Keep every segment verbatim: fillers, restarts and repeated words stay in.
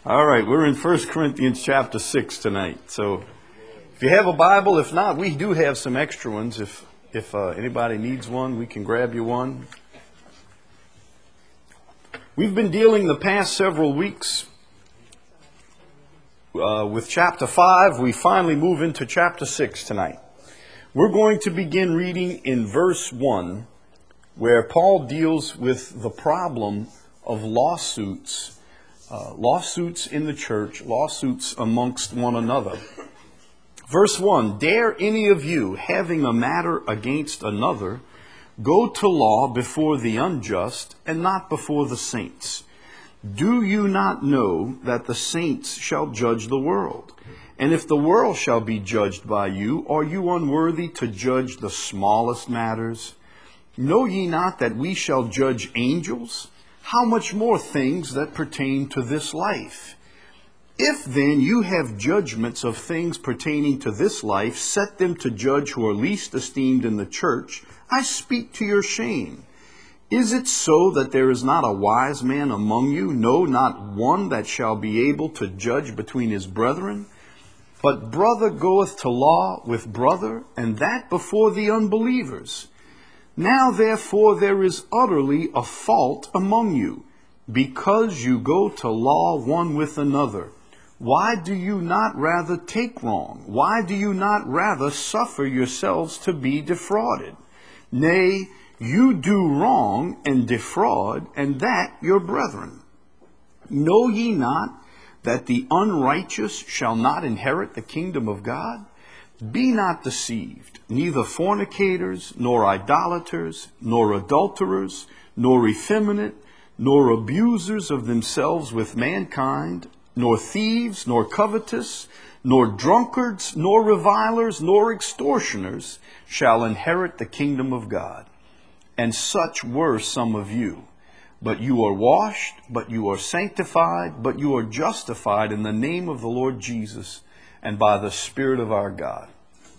All right, we're in First Corinthians chapter six tonight. So if you have a Bible, if not, we do have some extra ones. If if uh, anybody needs one, we can grab you one. We've been dealing the past several weeks uh, with chapter five. We finally move into chapter six tonight. We're going to begin reading in verse one, where Paul deals with the problem of lawsuits. Uh, lawsuits in the church, lawsuits amongst one another. Verse one, dare any of you, having a matter against another, go to law before the unjust and not before the saints? Do you not know that the saints shall judge the world? And if the world shall be judged by you, are you unworthy to judge the smallest matters? Know ye not that we shall judge angels? How much more things that pertain to this life? If then you have judgments of things pertaining to this life, set them to judge who are least esteemed in the church. I speak to your shame. Is it so that there is not a wise man among you? No, not one that shall be able to judge between his brethren. But brother goeth to law with brother, and that before the unbelievers. Now therefore there is utterly a fault among you, because you go to law one with another. Why do you not rather take wrong? Why do you not rather suffer yourselves to be defrauded? Nay, you do wrong and defraud, and that your brethren. Know ye not that the unrighteous shall not inherit the kingdom of God? Be not deceived, neither fornicators, nor idolaters, nor adulterers, nor effeminate, nor abusers of themselves with mankind, nor thieves, nor covetous, nor drunkards, nor revilers, nor extortioners shall inherit the kingdom of God. And such were some of you. But you are washed, but you are sanctified, but you are justified in the name of the Lord Jesus and by the Spirit of our God.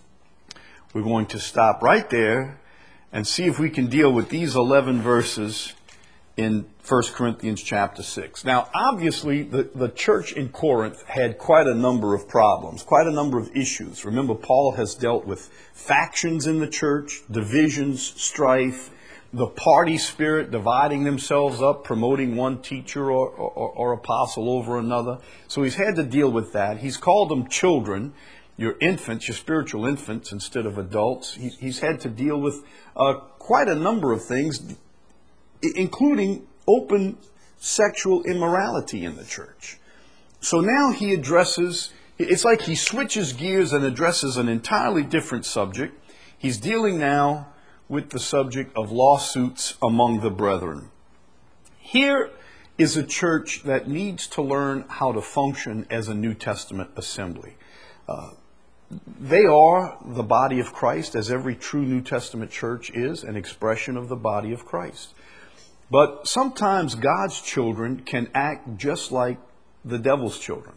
We're going to stop right there and see if we can deal with these eleven verses in First Corinthians chapter six. Now, obviously, the, the church in Corinth had quite a number of problems, quite a number of issues. Remember, Paul has dealt with factions in the church, divisions, strife, the party spirit, dividing themselves up, promoting one teacher or, or, or apostle over another. So he's had to deal with that. He's called them children, your infants, your spiritual infants instead of adults. He, he's had to deal with uh, quite a number of things, including open sexual immorality in the church. So now he addresses, it's like he switches gears and addresses an entirely different subject. He's dealing now with the subject of lawsuits among the brethren. Here is a church that needs to learn how to function as a New Testament assembly. Uh, they are the body of Christ, as every true New Testament church is, an expression of the body of Christ. But sometimes God's children can act just like the devil's children.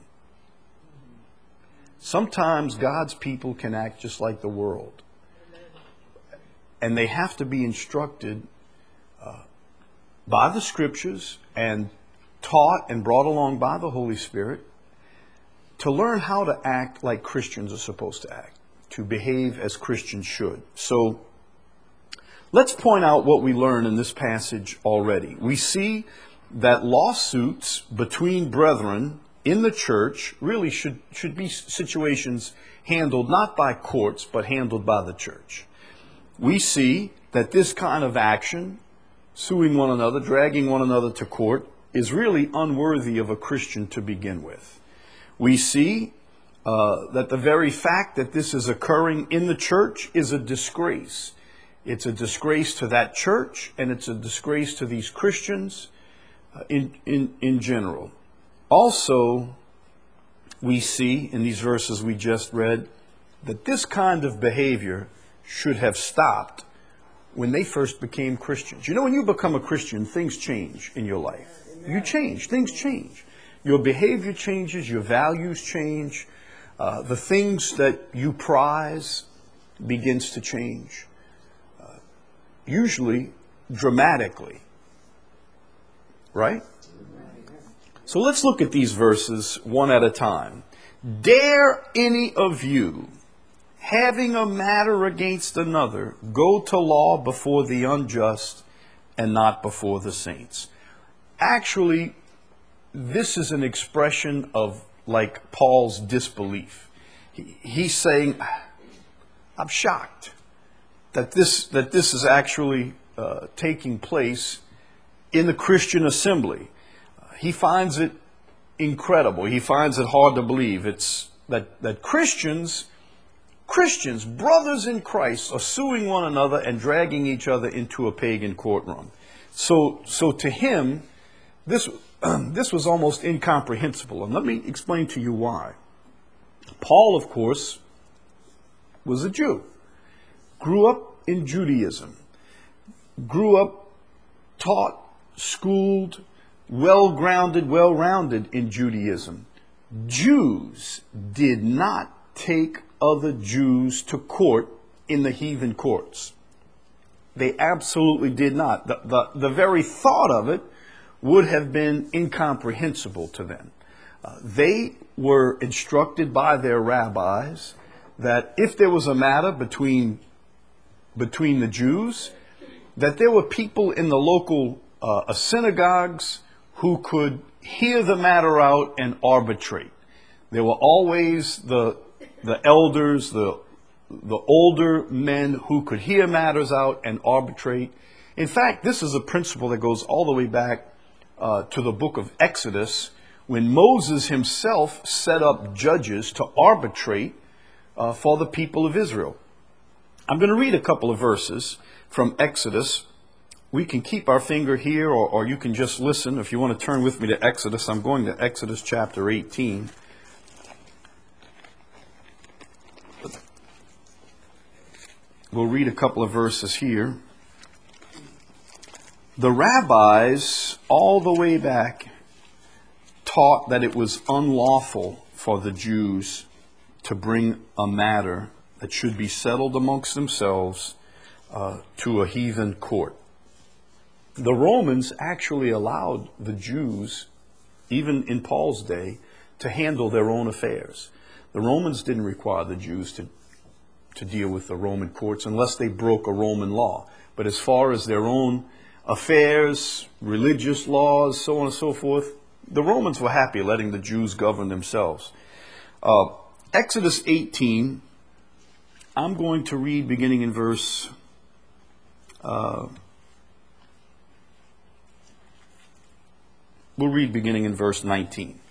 Sometimes God's people can act just like the world. And they have to be instructed uh, by the Scriptures and taught and brought along by the Holy Spirit to learn how to act like Christians are supposed to act, to behave as Christians should. So let's point out what we learn in this passage already. We see that lawsuits between brethren in the church really should, should be situations handled not by courts, but handled by the church. We see that this kind of action, suing one another, dragging one another to court, is really unworthy of a Christian to begin with. We see uh, that the very fact that this is occurring in the church is a disgrace. It's a disgrace to that church, and it's a disgrace to these Christians uh, in, in, in general. Also, we see in these verses we just read that this kind of behavior should have stopped when they first became Christians. You know, when you become a Christian, things change in your life. You change. Things change. Your behavior changes. Your values change. Uh, the things that you prize begins to change. Uh, usually dramatically. Right? So let's look at these verses one at a time. Dare any of you, having a matter against another, go to law before the unjust and not before the saints? Actually, this is an expression of like Paul's disbelief. He, he's saying, I'm shocked that this, that this is actually uh, taking place in the Christian assembly. Uh, he finds it incredible. He finds it hard to believe. It's that, that Christians, Christians, brothers in Christ, are suing one another and dragging each other into a pagan courtroom. So, so to him, this, um, this was almost incomprehensible. And let me explain to you why. Paul, of course, was a Jew, grew up in Judaism, grew up taught, schooled, well-grounded, well-rounded in Judaism. Jews did not take other Jews to court in the heathen courts. They absolutely did not. The, the, the very thought of it would have been incomprehensible to them. Uh, they were instructed by their rabbis that if there was a matter between, between the Jews, that there were people in the local uh, synagogues who could hear the matter out and arbitrate. There were always the, the elders, the, the older men who could hear matters out and arbitrate. In fact, this is a principle that goes all the way back uh, to the book of Exodus, when Moses himself set up judges to arbitrate uh, for the people of Israel. I'm going to read a couple of verses from Exodus. We can keep our finger here, or, or you can just listen. If you want to turn with me to Exodus, I'm going to Exodus chapter eighteen. We'll read a couple of verses here. The rabbis, all the way back, taught that it was unlawful for the Jews to bring a matter that should be settled amongst themselves uh, to a heathen court. The Romans actually allowed the Jews, even in Paul's day, to handle their own affairs. The Romans didn't require the Jews to, to deal with the Roman courts unless they broke a Roman law. But as far as their own affairs, religious laws, so on and so forth, the Romans were happy letting the Jews govern themselves. Uh, Exodus eighteen, I'm going to read beginning in verse uh, we'll read beginning in verse nineteen.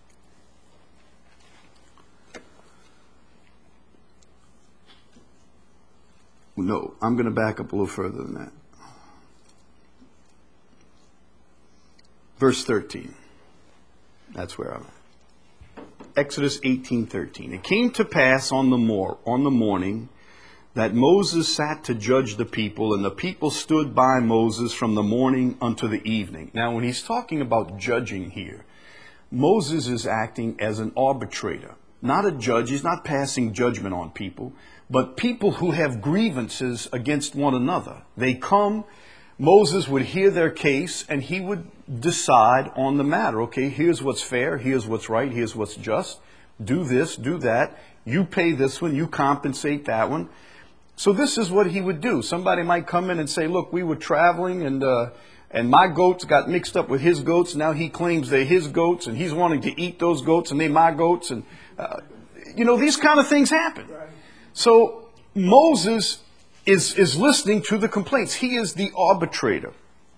No, I'm going to back up a little further than that. Verse thirteen. That's where I'm at. Exodus eighteen thirteen. It came to pass on the mor- on the morning that Moses sat to judge the people, and the people stood by Moses from the morning unto the evening. Now, when he's talking about judging here, Moses is acting as an arbitrator, not a judge. He's not passing judgment on people, but people who have grievances against one another. They come, Moses would hear their case, and he would decide on the matter. Okay, here's what's fair, here's what's right, here's what's just. Do this, do that. You pay this one, you compensate that one. So this is what he would do. Somebody might come in and say, look, we were traveling and uh, and my goats got mixed up with his goats. Now he claims they're his goats and he's wanting to eat those goats and they're my goats. And, uh, you know, these kind of things happen. So Moses is, is listening to the complaints. He is the arbitrator.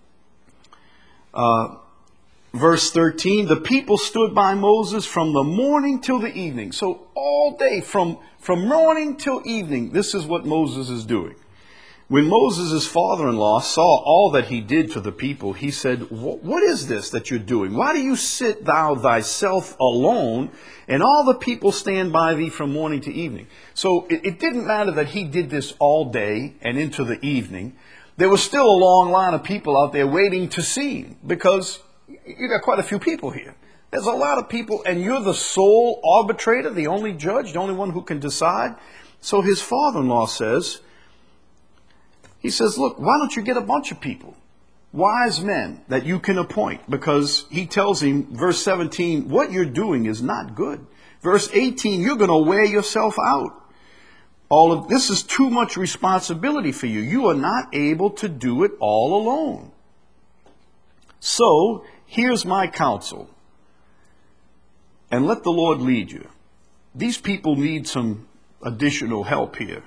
Uh, verse thirteen, the people stood by Moses from the morning till the evening. So all day, from, from morning till evening, this is what Moses is doing. When Moses' father-in-law saw all that he did to the people, he said, what is this that you're doing? Why do you sit thou thyself alone, and all the people stand by thee from morning to evening? So it, it didn't matter that he did this all day and into the evening. There was still a long line of people out there waiting to see him, because you got quite a few people here. There's a lot of people, and you're the sole arbitrator, the only judge, the only one who can decide. So his father-in-law says, he says, look, why don't you get a bunch of people? wise men that you can appoint, because he tells him, verse seventeen, what you're doing is not good. Verse eighteen, you're going to wear yourself out. All of this is too much responsibility for you. You are not able to do it all alone. So here's my counsel, and let the Lord lead you. These people need some additional help here.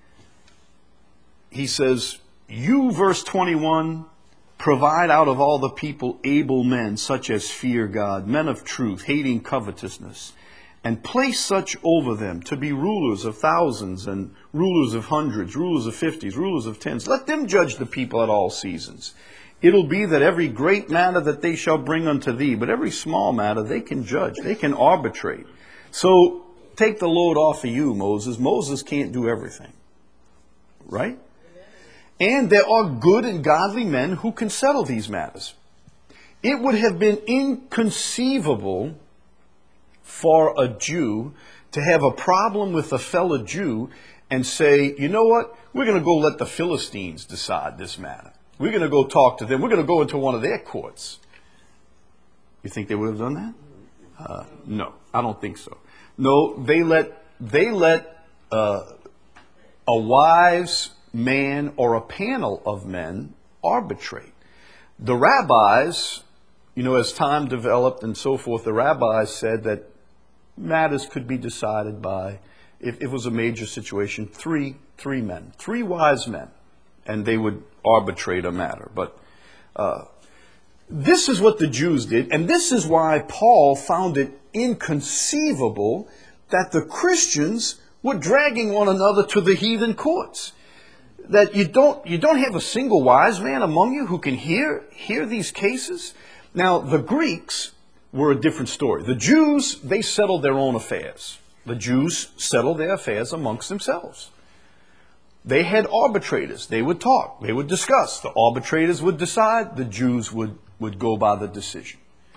He says, you, verse twenty-one, provide out of all the people able men, such as fear God, men of truth, hating covetousness, and place such over them to be rulers of thousands and rulers of hundreds, rulers of fifties, rulers of tens. Let them judge the people at all seasons. It'll be that every great matter that they shall bring unto thee, but every small matter they can judge, they can arbitrate. So take the load off of you, Moses. Moses can't do everything, right? And there are good and godly men who can settle these matters. It would have been inconceivable for a Jew to have a problem with a fellow Jew and say, you know what, we're going to go let the Philistines decide this matter. We're going to go talk to them. We're going to go into one of their courts. You think they would have done that? Uh, no, I don't think so. No, they let, they let uh, a wise man or a panel of men arbitrate. The rabbis, you know, as time developed and so forth, the rabbis said that matters could be decided by, if, if it was a major situation, three, three men, three wise men, and they would arbitrate a matter. But uh, this is what the Jews did, and this is why Paul found it inconceivable that the Christians were dragging one another to the heathen courts. That you don't, you don't have a single wise man among you who can hear, hear these cases. Now, the Greeks were a different story. The Jews, they settled their own affairs. The Jews settled their affairs amongst themselves. They had arbitrators. They would talk. They would discuss. The arbitrators would decide. The Jews would, would go by the decision.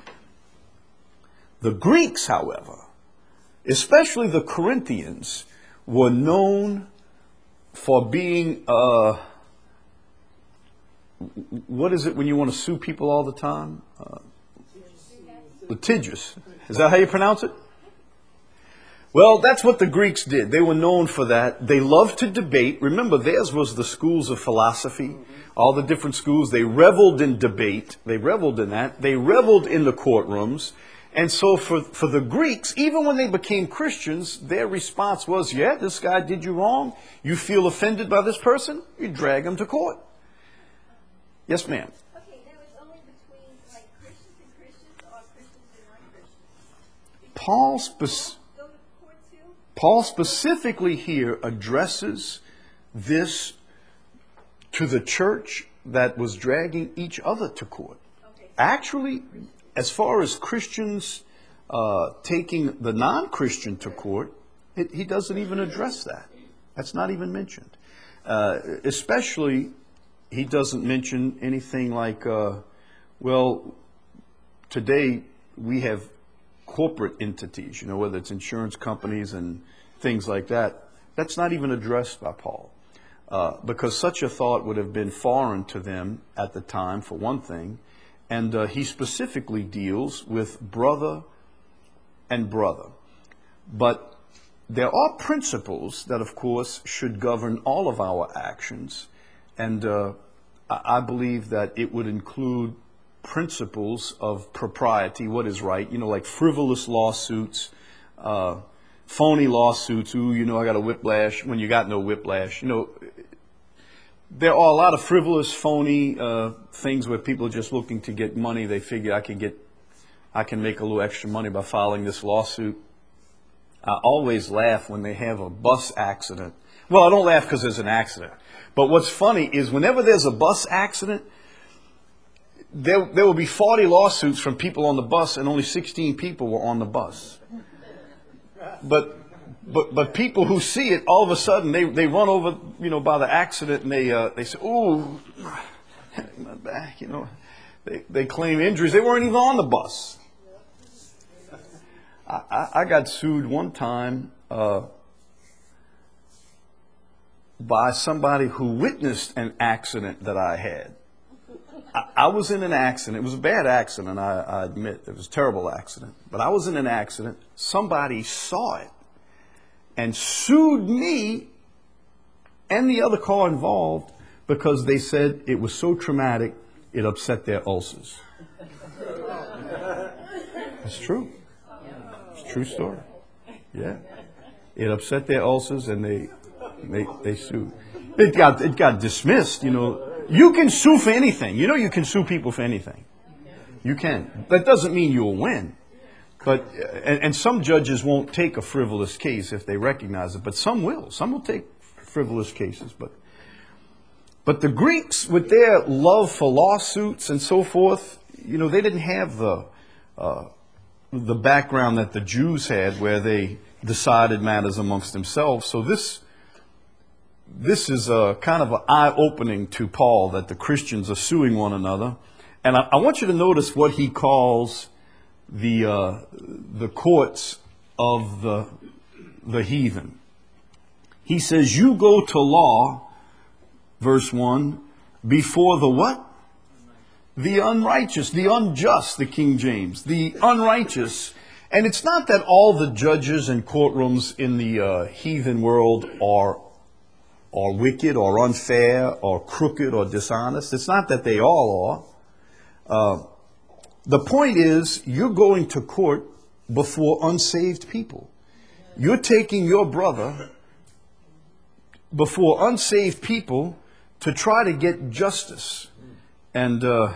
The Greeks, however, especially the Corinthians, were known for being, uh, what is it when you want to sue people all the time? Uh, litigious. Is that how you pronounce it? Well, that's what the Greeks did. They were known for that. They loved to debate. Remember, theirs was the schools of philosophy, all the different schools. They reveled in debate. They reveled in that. They reveled in the courtrooms. And so for, for the Greeks, even when they became Christians, their response was, yeah, this guy did you wrong. You feel offended by this person? You drag him to court. Yes, ma'am. Okay, now it's only between like Christians and Christians or Christians and non-Christians. Paul spec- Go to court too? Paul specifically here addresses this to the church that was dragging each other to court. Okay. Actually, as far as Christians uh, taking the non-Christian to court, it, he doesn't even address that. That's not even mentioned. Uh, especially, he doesn't mention anything like, uh, well, today we have corporate entities, you know, whether it's insurance companies and things like that. That's not even addressed by Paul. Uh, because such a thought would have been foreign to them at the time, for one thing. And uh, he specifically deals with brother and brother. But there are principles that, of course, should govern all of our actions. And uh, I believe that it would include principles of propriety, what is right, you know, like frivolous lawsuits, uh, phony lawsuits, ooh, you know, I got a whiplash when you got no whiplash. You know, there are a lot of frivolous, phony uh, things where people are just looking to get money. They figure I can get, I can make a little extra money by filing this lawsuit. I always laugh when they have a bus accident. Well, I don't laugh because there's an accident. But what's funny is whenever there's a bus accident, there, there will be forty lawsuits from people on the bus and only sixteen people were on the bus. But But but people who see it, all of a sudden, they, they run over, you know, by the accident and they uh, they say, ooh, my back, you know. They, they claim injuries. They weren't even on the bus. I, I, I got sued one time uh, by somebody who witnessed an accident that I had. I, I was in an accident. It was a bad accident, I, I admit. It was a terrible accident. But I was in an accident. Somebody saw it and sued me and the other car involved because they said it was so traumatic, it upset their ulcers. That's true. It's a true story. Yeah. It upset their ulcers and they they, they sued. It got it got dismissed, you know. You can sue for anything. You know you can sue people for anything. You can. That doesn't mean you'll win. But and, and some judges won't take a frivolous case if they recognize it, but some will. Some will take frivolous cases, but but the Greeks, with their love for lawsuits and so forth, you know, they didn't have the uh, the background that the Jews had, where they decided matters amongst themselves. So this this is a kind of an eye-opening to Paul that the Christians are suing one another, and I, I want you to notice what he calls the uh, the courts of the the heathen. He says, "You go to law," verse one, "before the what? The unrighteous, the unjust," the King James, the unrighteous. And it's not that all the judges and courtrooms in the uh, heathen world are are wicked or unfair or crooked or dishonest. It's not that they all are. Uh, the point is, you're going to court before unsaved people. You're taking your brother before unsaved people to try to get justice. And, uh,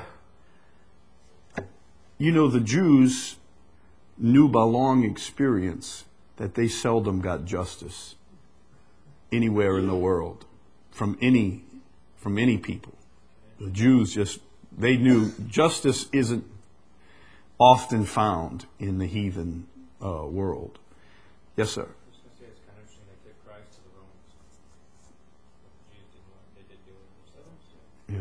you know, the Jews knew by long experience that they seldom got justice anywhere in the world from any from any people. The Jews just, they knew justice isn't often found in the heathen uh, world. Yes, sir. Yeah.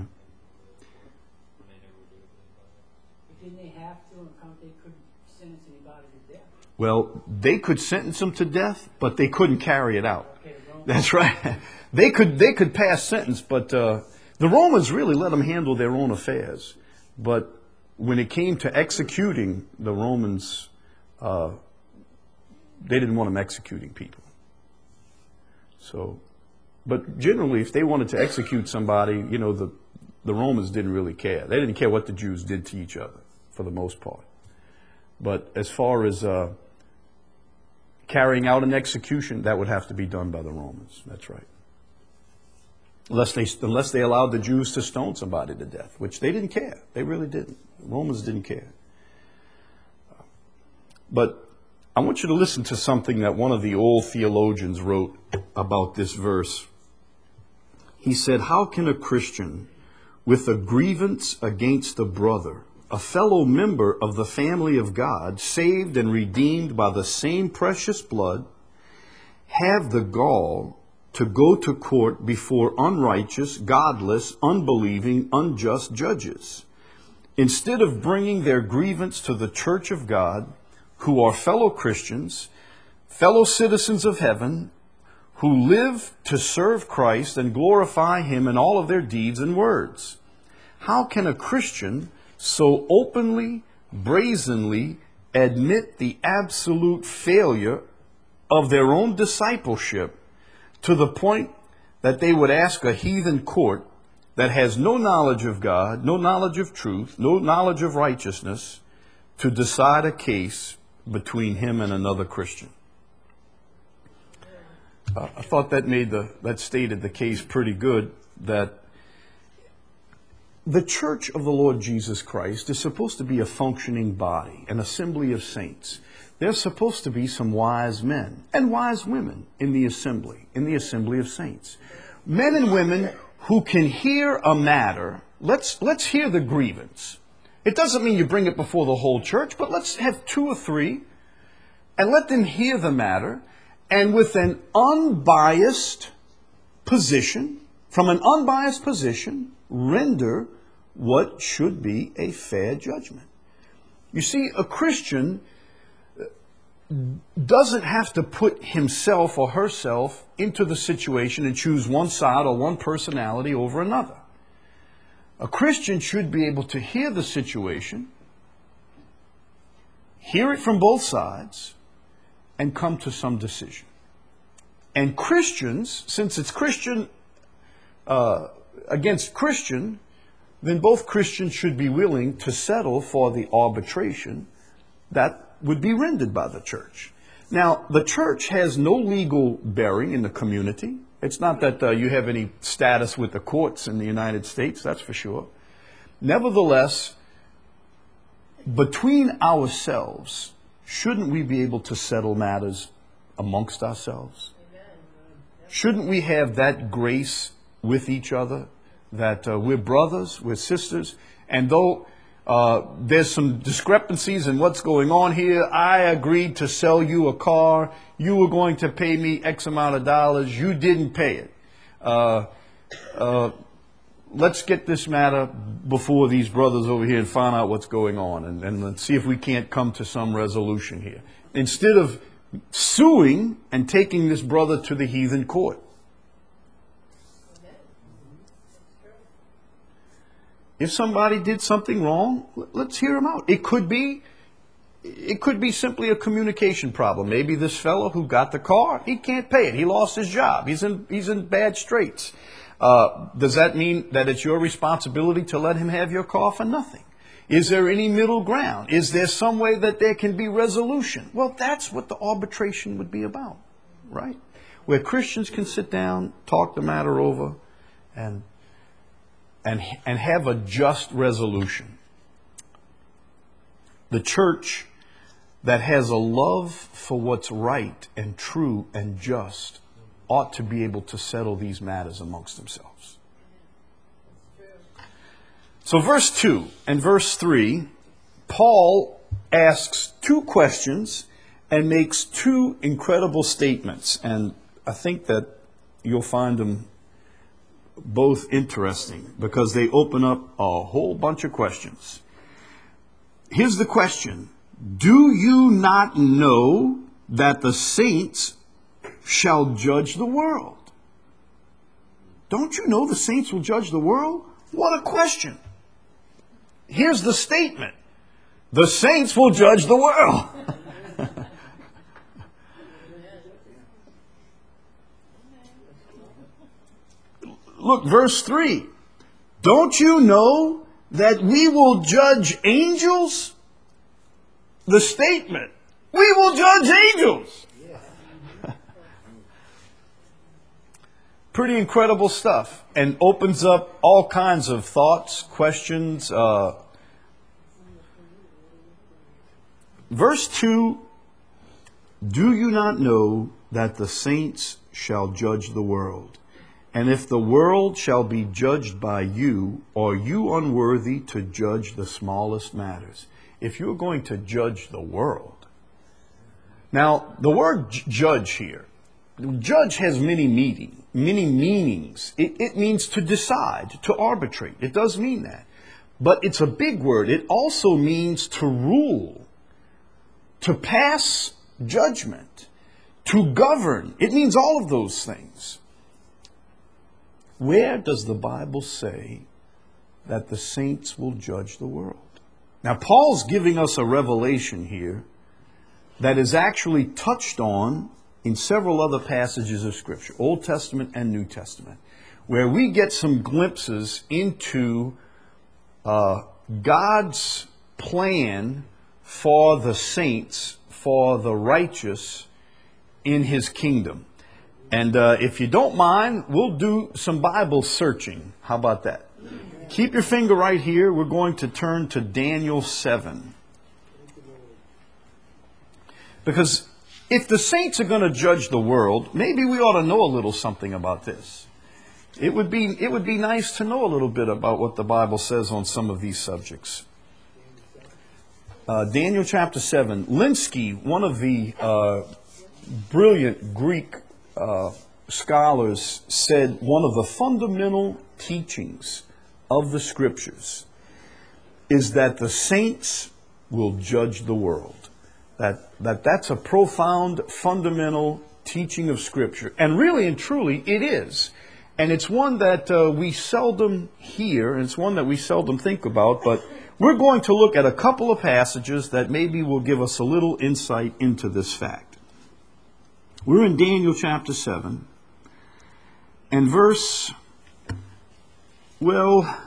Didn't they have to, on account they couldn't sentence anybody to death? Well, they could sentence them to death, but they couldn't carry it out. Okay, well, That's right. They could they could pass sentence, but uh, the Romans really let them handle their own affairs. But when it came to executing, the Romans, uh, they didn't want them executing people. So, but generally, if they wanted to execute somebody, you know, the the Romans didn't really care. They didn't care what the Jews did to each other, for the most part. But as far as uh, carrying out an execution, that would have to be done by the Romans. That's right. Unless they, unless they allowed the Jews to stone somebody to death, which they didn't care. They really didn't. The Romans didn't care. But I want you to listen to something that one of the old theologians wrote about this verse. He said, "How can a Christian with a grievance against a brother, a fellow member of the family of God, saved and redeemed by the same precious blood, have the gall to go to court before unrighteous, godless, unbelieving, unjust judges, instead of bringing their grievance to the church of God, who are fellow Christians, fellow citizens of heaven, who live to serve Christ and glorify Him in all of their deeds and words? How can a Christian so openly, brazenly admit the absolute failure of their own discipleship to the point that they would ask a heathen court that has no knowledge of God, no knowledge of truth, no knowledge of righteousness, to decide a case between him and another Christian?" Uh, I thought that made the that stated the case pretty good, that the church of the Lord Jesus Christ is supposed to be a functioning body, an assembly of saints. There's supposed to be some wise men and wise women in the assembly, in the assembly of saints. Men and women who can hear a matter. Let's, let's hear the grievance. It doesn't mean you bring it before the whole church, but let's have two or three and let them hear the matter, and with an unbiased position, from an unbiased position, render what should be a fair judgment. You see, a Christian doesn't have to put himself or herself into the situation and choose one side or one personality over another. A Christian should be able to hear the situation, hear it from both sides, and come to some decision. And Christians, since it's Christian uh, against Christian, then both Christians should be willing to settle for the arbitration that would be rendered by the church. Now, the church has no legal bearing in the community. It's not that uh, you have any status with the courts in the United States, that's for sure. Nevertheless, between ourselves, shouldn't we be able to settle matters amongst ourselves? Shouldn't we have that grace with each other, that uh, we're brothers, we're sisters, and though uh, there's some discrepancies in what's going on here, I agreed to sell you a car, you were going to pay me X amount of dollars, you didn't pay it. Uh, uh, let's get this matter before these brothers over here and find out what's going on, and, and let's see if we can't come to some resolution here. Instead of suing and taking this brother to the heathen court. If somebody did something wrong, let's hear him out. It could be, it could be simply a communication problem. Maybe this fellow who got the car, he can't pay it. He lost his job. He's in, he's in bad straits. Uh, does that mean that it's your responsibility to let him have your car for nothing? Is there any middle ground? Is there some way that there can be resolution? Well, that's what the arbitration would be about, right? Where Christians can sit down, talk the matter over, and and and have a just resolution. The church that has a love for what's right and true and just ought to be able to settle these matters amongst themselves. So verse two and verse three, Paul asks two questions and makes two incredible statements. And I think that you'll find them both interesting because they open up a whole bunch of questions. Here's the question. Do you not know that the saints shall judge the world? Don't you know the saints will judge the world? What a question. Here's the statement. The saints will judge the world. Look, verse three. Don't you know that we will judge angels? The statement. We will judge angels. Pretty incredible stuff, and opens up all kinds of thoughts, questions. Uh, verse two, do you not know that the saints shall judge the world? And if the world shall be judged by you, are you unworthy to judge the smallest matters? If you're going to judge the world. Now, the word judge here, judge has many meaning, many meanings. It, it means to decide, to arbitrate. It does mean that. But it's a big word. It also means to rule, to pass judgment, to govern. It means all of those things. Where does the Bible say that the saints will judge the world? Now, Paul's giving us a revelation here that is actually touched on in several other passages of Scripture, Old Testament and New Testament, where we get some glimpses into uh, God's plan for the saints, for the righteous in His kingdom. And uh, if you don't mind, we'll do some Bible searching. How about that? Keep your finger right here. We're going to turn to Daniel seven. Because if the saints are going to judge the world, maybe we ought to know a little something about this. It would be, it would be nice to know a little bit about what the Bible says on some of these subjects. Uh, Daniel chapter seven. Linsky, one of the uh, brilliant Greek uh, scholars, said one of the fundamental teachings of the Scriptures is that the saints will judge the world. That, that that's a profound, fundamental teaching of Scripture. And really and truly, it is. And it's one that uh, we seldom hear, and it's one that we seldom think about, but we're going to look at a couple of passages that maybe will give us a little insight into this fact. We're in Daniel chapter seven, and verse, well,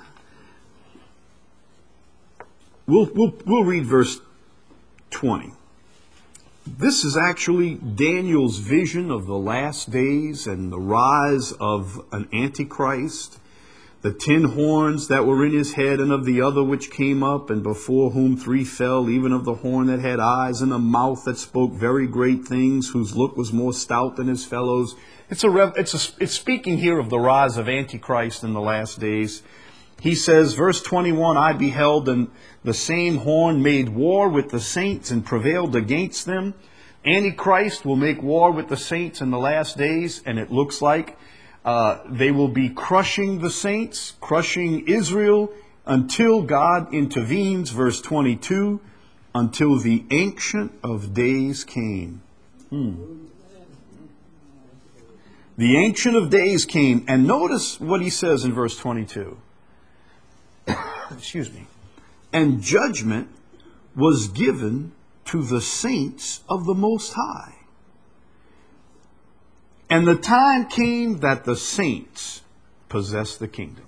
we'll, we'll, we'll read verse twenty. This is actually Daniel's vision of the last days and the rise of an antichrist, the ten horns that were in his head, and of the other which came up, and before whom three fell, even of the horn that had eyes, and a mouth that spoke very great things, whose look was more stout than his fellows. It's a, rev- it's a, it's speaking here of the rise of Antichrist in the last days. He says, verse twenty-one, I beheld, and the same horn made war with the saints and prevailed against them. Antichrist will make war with the saints in the last days, and it looks like uh, they will be crushing the saints, crushing Israel, until God intervenes, verse twenty-two, until the Ancient of Days came. Hmm. The Ancient of Days came, and notice what he says in verse twenty-two. Excuse me. And judgment was given to the saints of the Most High. And the time came that the saints possessed the kingdom.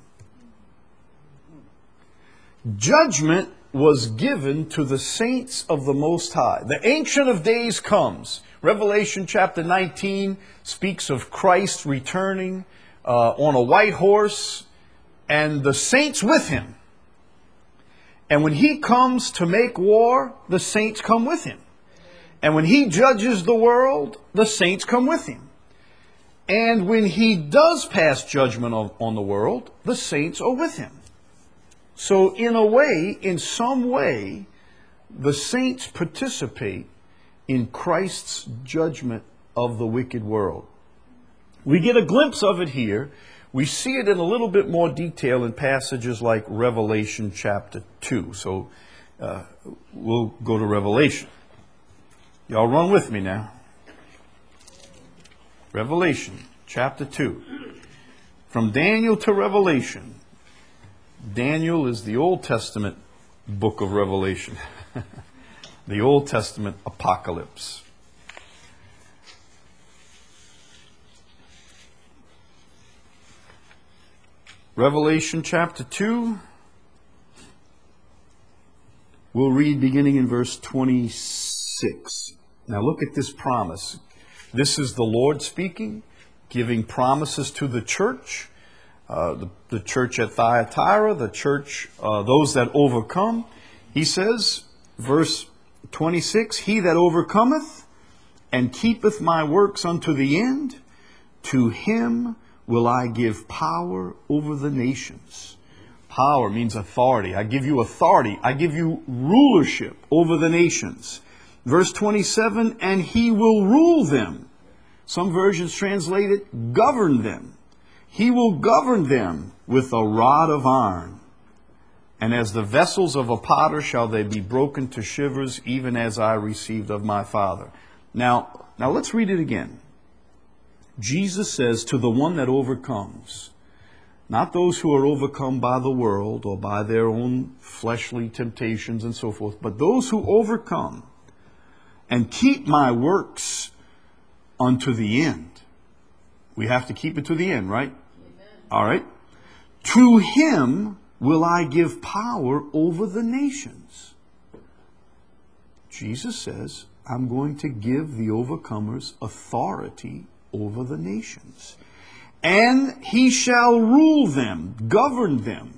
Judgment was given to the saints of the Most High. The Ancient of Days comes. Revelation chapter nineteen speaks of Christ returning uh, on a white horse, and the saints with him. And when he comes to make war, the saints come with him. And when he judges the world, the saints come with him. And when he does pass judgment on, on the world, the saints are with him. So in a way, in some way, the saints participate in Christ's judgment of the wicked world. We get a glimpse of it here. We see it in a little bit more detail in passages like Revelation chapter two. So uh, we'll go to Revelation. Y'all run with me now. Revelation chapter two. From Daniel to Revelation. Daniel is the Old Testament book of Revelation. The Old Testament apocalypse. Revelation chapter two. We'll read beginning in verse twenty-six. Now look at this promise. This is the Lord speaking, giving promises to the church, uh, the, the church at Thyatira, the church, uh, those that overcome. He says, verse twenty-six, He that overcometh and keepeth my works unto the end, to him will I give power over the nations. Power means authority. I give you authority. I give you rulership over the nations. Verse twenty-seven, and he will rule them. Some versions translate it, govern them. He will govern them with a rod of iron. And as the vessels of a potter shall they be broken to shivers, even as I received of my Father. Now, now let's read it again. Jesus says to the one that overcomes, not those who are overcome by the world or by their own fleshly temptations and so forth, but those who overcome and keep my works unto the end. We have to keep it to the end, right? Amen. All right. To him will I give power over the nations. Jesus says, I'm going to give the overcomers authority over the nations. And he shall rule them, govern them,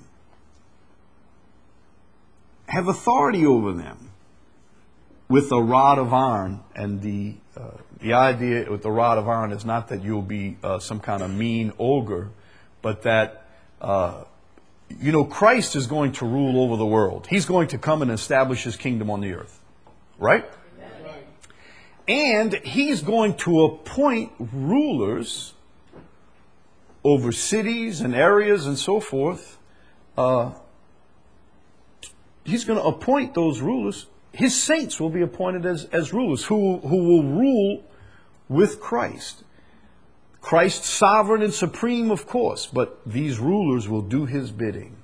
have authority over them with a rod of iron. And the uh, the idea with the rod of iron is not that you'll be uh, some kind of mean ogre, but that, uh, you know, Christ is going to rule over the world. He's going to come and establish his kingdom on the earth. Right? And he's going to appoint rulers over cities and areas and so forth. Uh, he's going to appoint those rulers. His saints will be appointed as, as rulers who, who will rule with Christ. Christ sovereign and supreme, of course, but these rulers will do his bidding.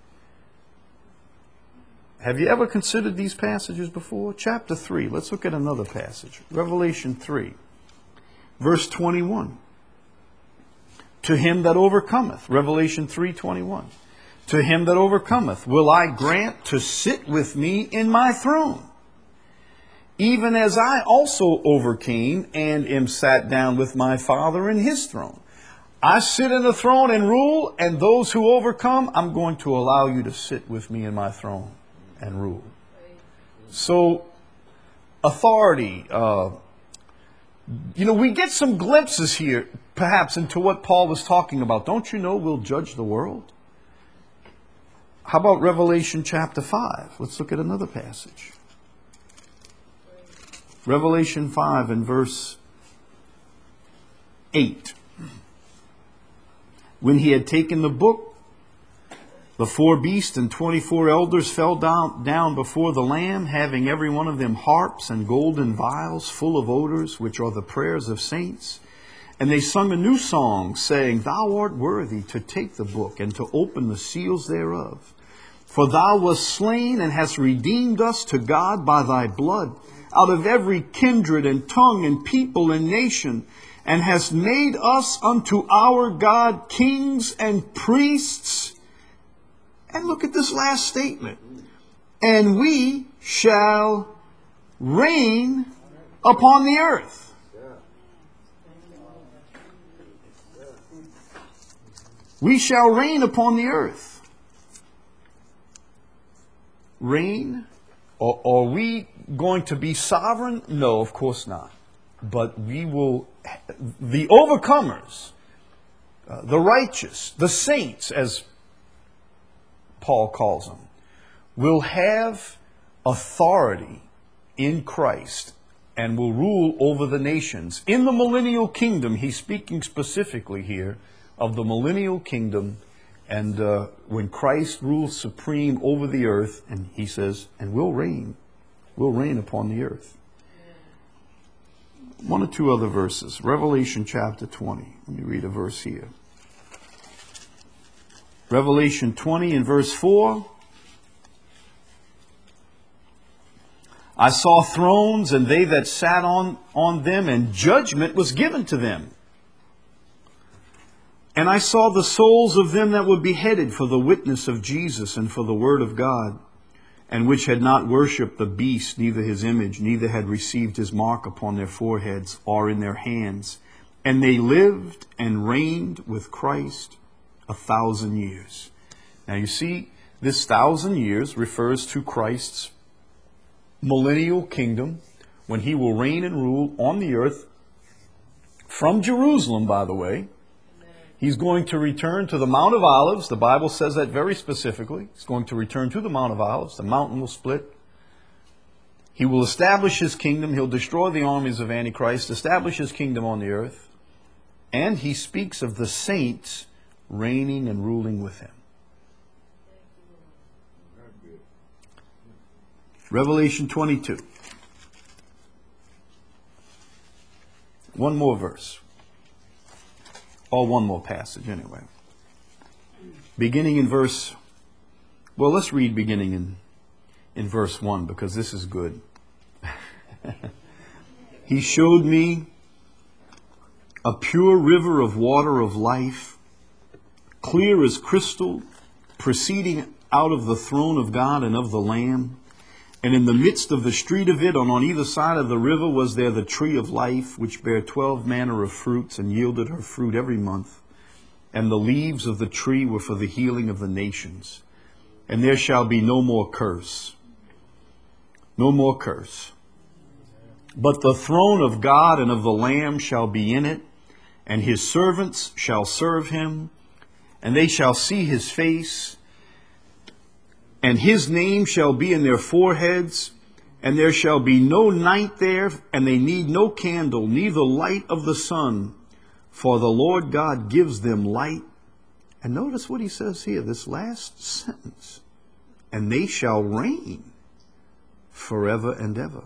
Have you ever considered these passages before? Chapter three. Let's look at another passage. Revelation three, verse twenty-one. To him that overcometh. Revelation three twenty-one. To him that overcometh will I grant to sit with me in my throne, even as I also overcame and am sat down with my Father in his throne. I sit in the throne and rule, and those who overcome, I'm going to allow you to sit with me in my throne and rule. So, authority. Uh, you know, we get some glimpses here, perhaps, into what Paul is talking about. Don't you know we'll judge the world? How about Revelation chapter five? Let's look at another passage. Revelation five and verse eight. When he had taken the book, the four beasts and twenty-four elders fell down, down before the Lamb, having every one of them harps and golden vials full of odors, which are the prayers of saints. And they sung a new song, saying, Thou art worthy to take the book and to open the seals thereof. For thou wast slain and hast redeemed us to God by thy blood, out of every kindred and tongue and people and nation, and hast made us unto our God kings and priests. And look at this last statement. And we shall reign upon the earth. We shall reign upon the earth. Reign? Are, are we going to be sovereign? No, of course not. But we will, the overcomers, uh, the righteous, the saints, as Paul calls them, will have authority in Christ and will rule over the nations. In the millennial kingdom, he's speaking specifically here of the millennial kingdom, and uh, when Christ rules supreme over the earth, and he says, and we'll reign, we'll reign upon the earth. One or two other verses. Revelation chapter twenty. Let me read a verse here. Revelation twenty and verse four. I saw thrones, and they that sat on, on them, and judgment was given to them. And I saw the souls of them that were beheaded for the witness of Jesus and for the word of God, and which had not worshipped the beast, neither his image, neither had received his mark upon their foreheads or in their hands. And they lived and reigned with Christ a thousand years. Now you see, this thousand years refers to Christ's millennial kingdom, when he will reign and rule on the earth from Jerusalem, by the way. He's going to return to the Mount of Olives. The Bible says that very specifically. He's going to return to the Mount of Olives. The mountain will split. He will establish his kingdom. He'll destroy the armies of Antichrist, establish his kingdom on the earth. And he speaks of the saints reigning and ruling with him. Revelation twenty-two. One more verse. Or one more passage anyway. Beginning in verse, well, let's read beginning in, in verse one, because this is good. He showed me a pure river of water of life, clear as crystal, proceeding out of the throne of God and of the Lamb. And in the midst of the street of it, and on either side of the river, was there the tree of life, which bare twelve manner of fruits, and yielded her fruit every month. And the leaves of the tree were for the healing of the nations. And there shall be no more curse. No more curse. But the throne of God and of the Lamb shall be in it, and his servants shall serve him, and they shall see his face. And his name shall be in their foreheads, and there shall be no night there, and they need no candle, neither light of the sun, for the Lord God gives them light. And notice what he says here, this last sentence. And they shall reign forever and ever.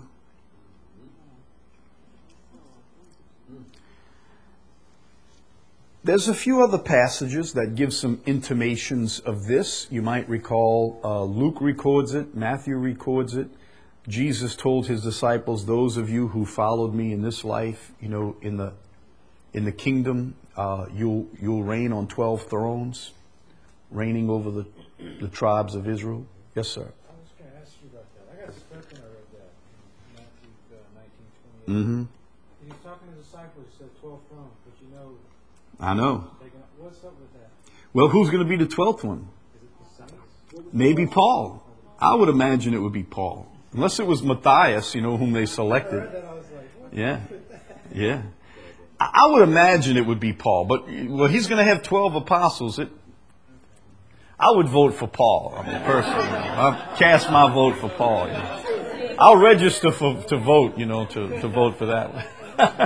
There's a few other passages that give some intimations of this. You might recall uh, Luke records it, Matthew records it. Jesus told his disciples, those of you who followed me in this life, you know, in the in the kingdom, uh, you'll you'll reign on twelve thrones, reigning over the, the tribes of Israel. Yes, sir. I was going to ask you about that. I got stuck when I read that in Matthew uh, nineteen twenty-eight. Mm-hmm. He was talking to the disciples, he said twelve thrones, but you know, I know. taking up, what's up with that? Well, who's going to be the twelfth one? Is it the saints? Maybe Paul. I would imagine it would be Paul. Unless it was Matthias, you know, whom they I selected. read that, I was like, what? Yeah. Yeah. I I would imagine it would be Paul. But, well, he's going to have twelve apostles. It, I would vote for Paul. I mean, personally. I'll cast my vote for Paul. You know. I'll register for, to vote, you know, to, to vote for that one.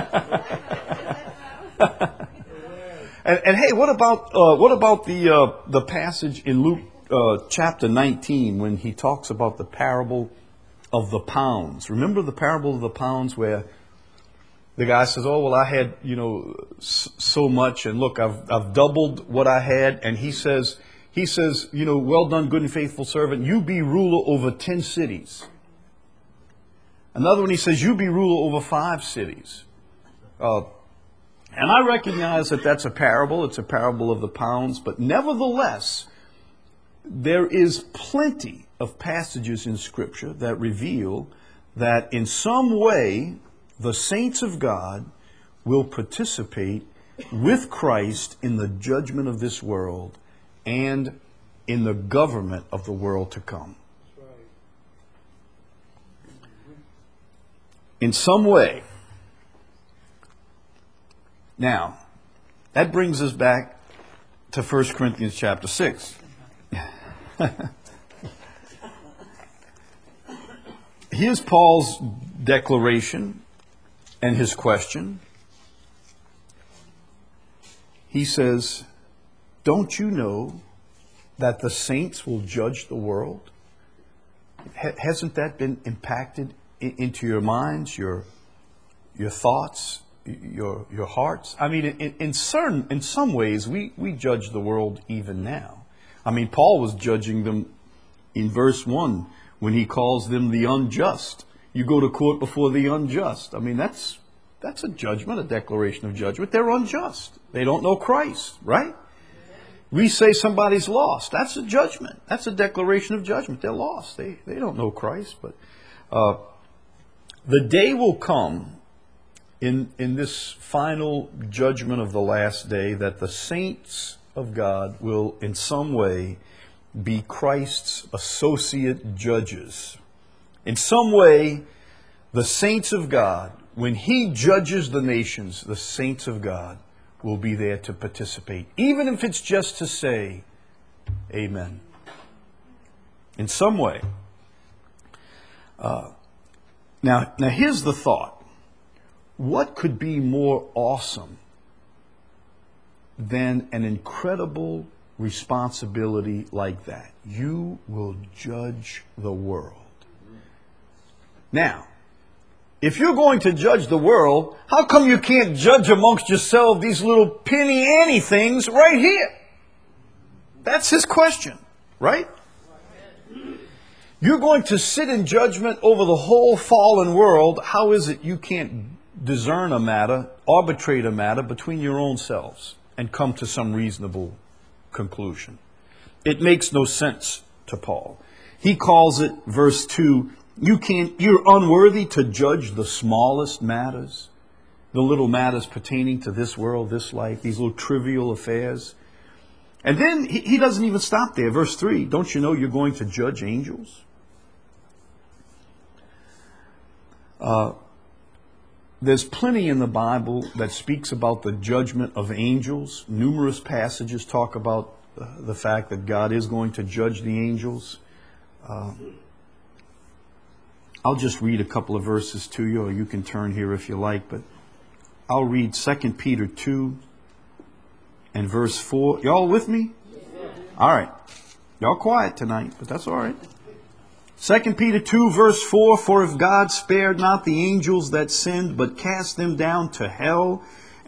and, and hey, what about uh, what about the uh, the passage in Luke uh, chapter nineteen when he talks about the parable of the pounds? Remember the parable of the pounds where the guy says, "Oh well, I had you know so much, and look, I've I've doubled what I had," and he says he says, "You know, well done, good and faithful servant. You be ruler over ten cities." Another one, he says, "You be ruler over five cities." Uh, and I recognize that that's a parable. It's a parable of the pounds. But nevertheless, there is plenty of passages in Scripture that reveal that in some way the saints of God will participate with Christ in the judgment of this world and in the government of the world to come. In some way. Now, that brings us back to First Corinthians chapter six. Here's Paul's declaration and his question. He says, "Don't you know that the saints will judge the world?" H- hasn't that been impacted into your minds, your your thoughts, your your hearts? I mean, in, in certain, in some ways, we, we judge the world even now. I mean, Paul was judging them in verse one when he calls them the unjust. You go to court before the unjust. I mean, that's that's a judgment, a declaration of judgment. They're unjust. They don't know Christ, right? We say somebody's lost. That's a judgment. That's a declaration of judgment. They're lost. They they don't know Christ, but. Uh, The day will come in, in this final judgment of the last day that the saints of God will in some way be Christ's associate judges. In some way, the saints of God, when He judges the nations, the saints of God will be there to participate, even if it's just to say, Amen. In some way. Uh, Now, now here's the thought. What could be more awesome than an incredible responsibility like that? You will judge the world. Now, if you're going to judge the world, how come you can't judge amongst yourself these little penny ante things right here? That's his question, right? You're going to sit in judgment over the whole fallen world. How is it you can't discern a matter, arbitrate a matter between your own selves and come to some reasonable conclusion? It makes no sense to Paul. He calls it, verse two, you can't, you're unworthy to judge the smallest matters, the little matters pertaining to this world, this life, these little trivial affairs. And then he, he doesn't even stop there. Verse three, don't you know you're going to judge angels? Uh, there's plenty in the Bible that speaks about the judgment of angels. Numerous passages talk about uh, the fact that God is going to judge the angels. Uh, I'll just read a couple of verses to you, or you can turn here if you like, but I'll read Second Peter two and verse four. Y'all with me? All right. Y'all quiet tonight, but that's all right. Second Peter two, verse four, for if God spared not the angels that sinned, but cast them down to hell,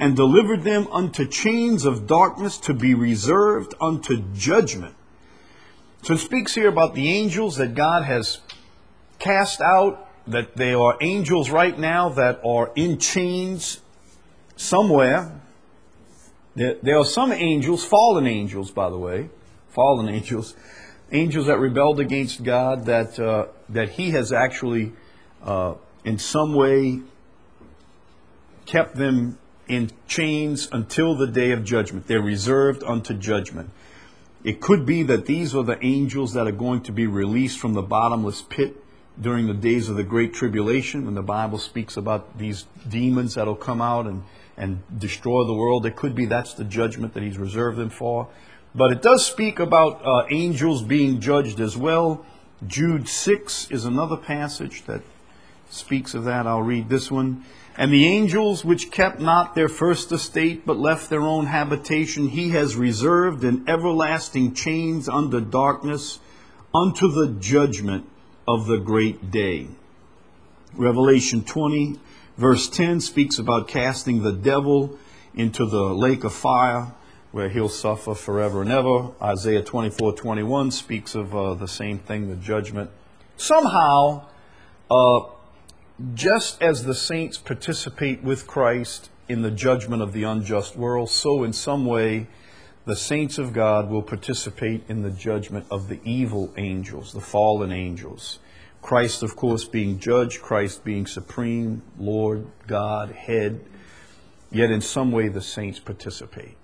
and delivered them unto chains of darkness to be reserved unto judgment. So it speaks here about the angels that God has cast out, that they are angels right now that are in chains somewhere. There, there are some angels, fallen angels, by the way, fallen angels, angels that rebelled against God, that uh, that He has actually uh, in some way kept them in chains until the day of judgment. They're reserved unto judgment. It could be that these are the angels that are going to be released from the bottomless pit during the days of the Great Tribulation, when the Bible speaks about these demons that will come out and, and destroy the world. It could be that's the judgment that He's reserved them for. But it does speak about uh, angels being judged as well. Jude six is another passage that speaks of that. I'll read this one. And the angels which kept not their first estate, but left their own habitation, He has reserved in everlasting chains under darkness unto the judgment of the great day. Revelation twenty, verse ten speaks about casting the devil into the lake of fire, where he'll suffer forever and ever. Isaiah twenty-four, twenty-one speaks of uh, the same thing, the judgment. Somehow, uh, just as the saints participate with Christ in the judgment of the unjust world, so in some way the saints of God will participate in the judgment of the evil angels, the fallen angels. Christ, of course, being judge, Christ being supreme, Lord, God, head. Yet in some way the saints participate.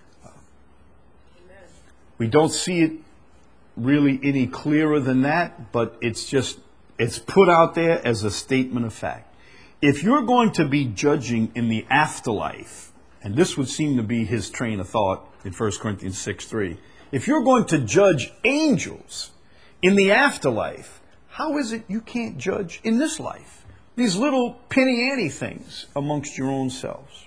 We don't see it really any clearer than that, but it's just, it's put out there as a statement of fact. If you're going to be judging in the afterlife, and this would seem to be his train of thought in First Corinthians six three, if you're going to judge angels in the afterlife, how is it you can't judge in this life? These little penny-ante things amongst your own selves.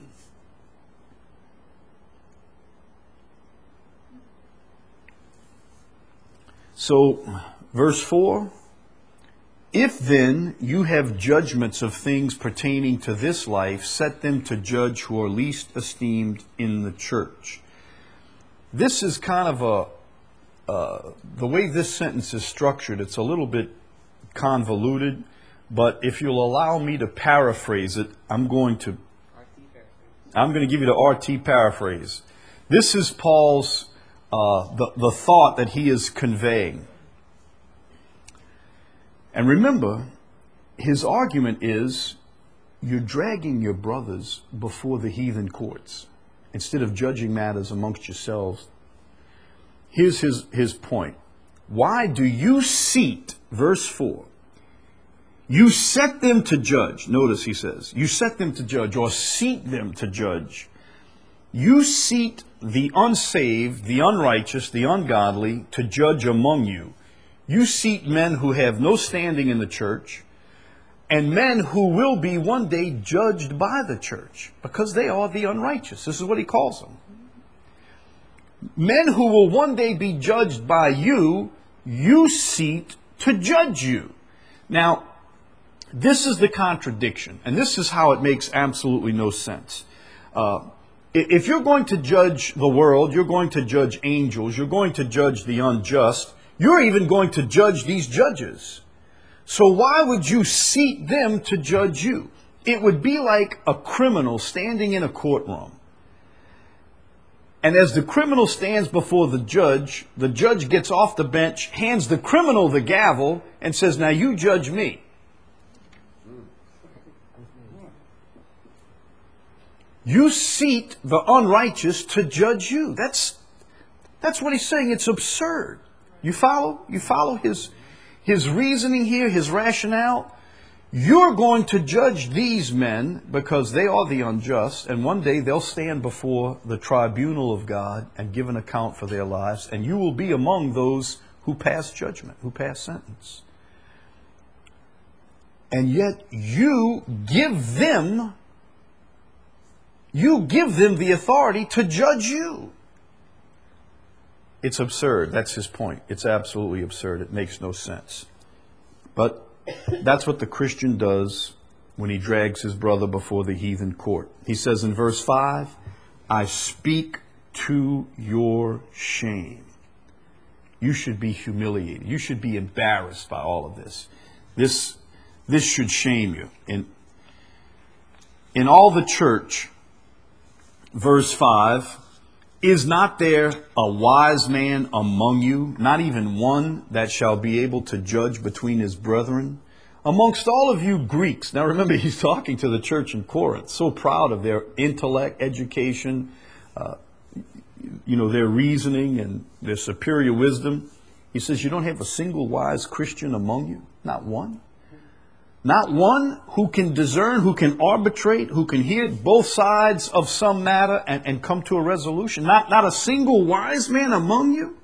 So, verse four, if then you have judgments of things pertaining to this life, set them to judge who are least esteemed in the church. This is kind of a, uh, the way this sentence is structured, it's a little bit convoluted, but if you'll allow me to paraphrase it, I'm going to, I'm going to give you the R T paraphrase. This is Paul's Uh, the, the thought that he is conveying. And remember, his argument is, you're dragging your brothers before the heathen courts instead of judging matters amongst yourselves. Here's his, his point. Why do you seat, verse four, you set them to judge. Notice he says, you set them to judge, or seat them to judge. You seat the unsaved, the unrighteous, the ungodly to judge among you. You seat men who have no standing in the church, and men who will be one day judged by the church, because they are the unrighteous. This is what he calls them. Men who will one day be judged by you, you seat to judge you. Now, this is the contradiction, and this is how it makes absolutely no sense. Uh, If you're going to judge the world, you're going to judge angels, you're going to judge the unjust, you're even going to judge these judges. So why would you seat them to judge you? It would be like a criminal standing in a courtroom. And as the criminal stands before the judge, the judge gets off the bench, hands the criminal the gavel, and says, now you judge me. You seat the unrighteous to judge you. That's, that's what he's saying. It's absurd. You follow? You follow his, his reasoning here, his rationale? You're going to judge these men because they are the unjust, and one day they'll stand before the tribunal of God and give an account for their lives, and you will be among those who pass judgment, who pass sentence. And yet you give them You give them the authority to judge you. It's absurd. That's his point. It's absolutely absurd. It makes no sense. But that's what the Christian does when he drags his brother before the heathen court. He says in verse five, I speak to your shame. You should be humiliated. You should be embarrassed by all of this. This, this should shame you. In, in all the church, verse five, is not there a wise man among you, not even one that shall be able to judge between his brethren? Amongst all of you Greeks, now remember he's talking to the church in Corinth, so proud of their intellect, education, uh, you know, their reasoning and their superior wisdom. He says, you don't have a single wise Christian among you? Not one? Not one who can discern, who can arbitrate, who can hear both sides of some matter and, and come to a resolution? Not, not a single wise man among you?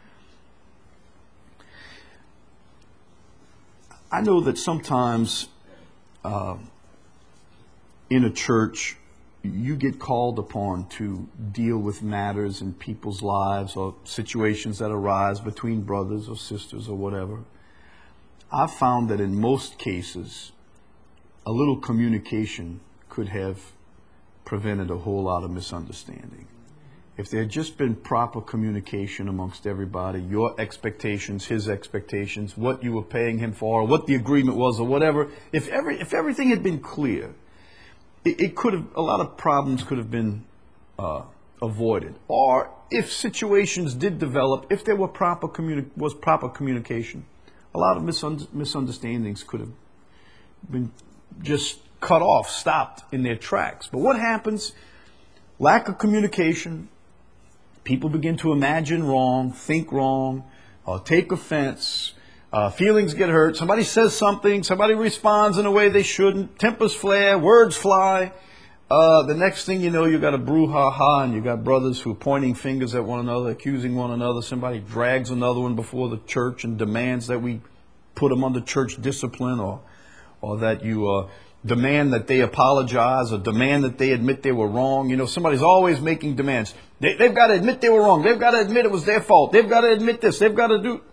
I know that sometimes uh, in a church, you get called upon to deal with matters in people's lives or situations that arise between brothers or sisters or whatever. I've found that in most cases, a little communication could have prevented a whole lot of misunderstanding. If there had just been proper communication amongst everybody, your expectations, his expectations, what you were paying him for, or what the agreement was, or whatever, if every if everything had been clear, it, it could have a lot of problems could have been uh, avoided. Or if situations did develop, if there were proper communi- was proper communication, a lot of misun- misunderstandings could have been just cut off, stopped in their tracks. But what happens? Lack of communication. People begin to imagine wrong, think wrong, uh, take offense. Uh, feelings get hurt. Somebody says something. Somebody responds in a way they shouldn't. Tempers flare. Words fly. Uh, the next thing you know, you got a brouhaha, and you got brothers who are pointing fingers at one another, accusing one another. Somebody drags another one before the church and demands that we put them under church discipline, or, or that you uh, demand that they apologize, or demand that they admit they were wrong. You know, somebody's always making demands. They, they've got to admit they were wrong. They've got to admit it was their fault. They've got to admit this. They've got to do.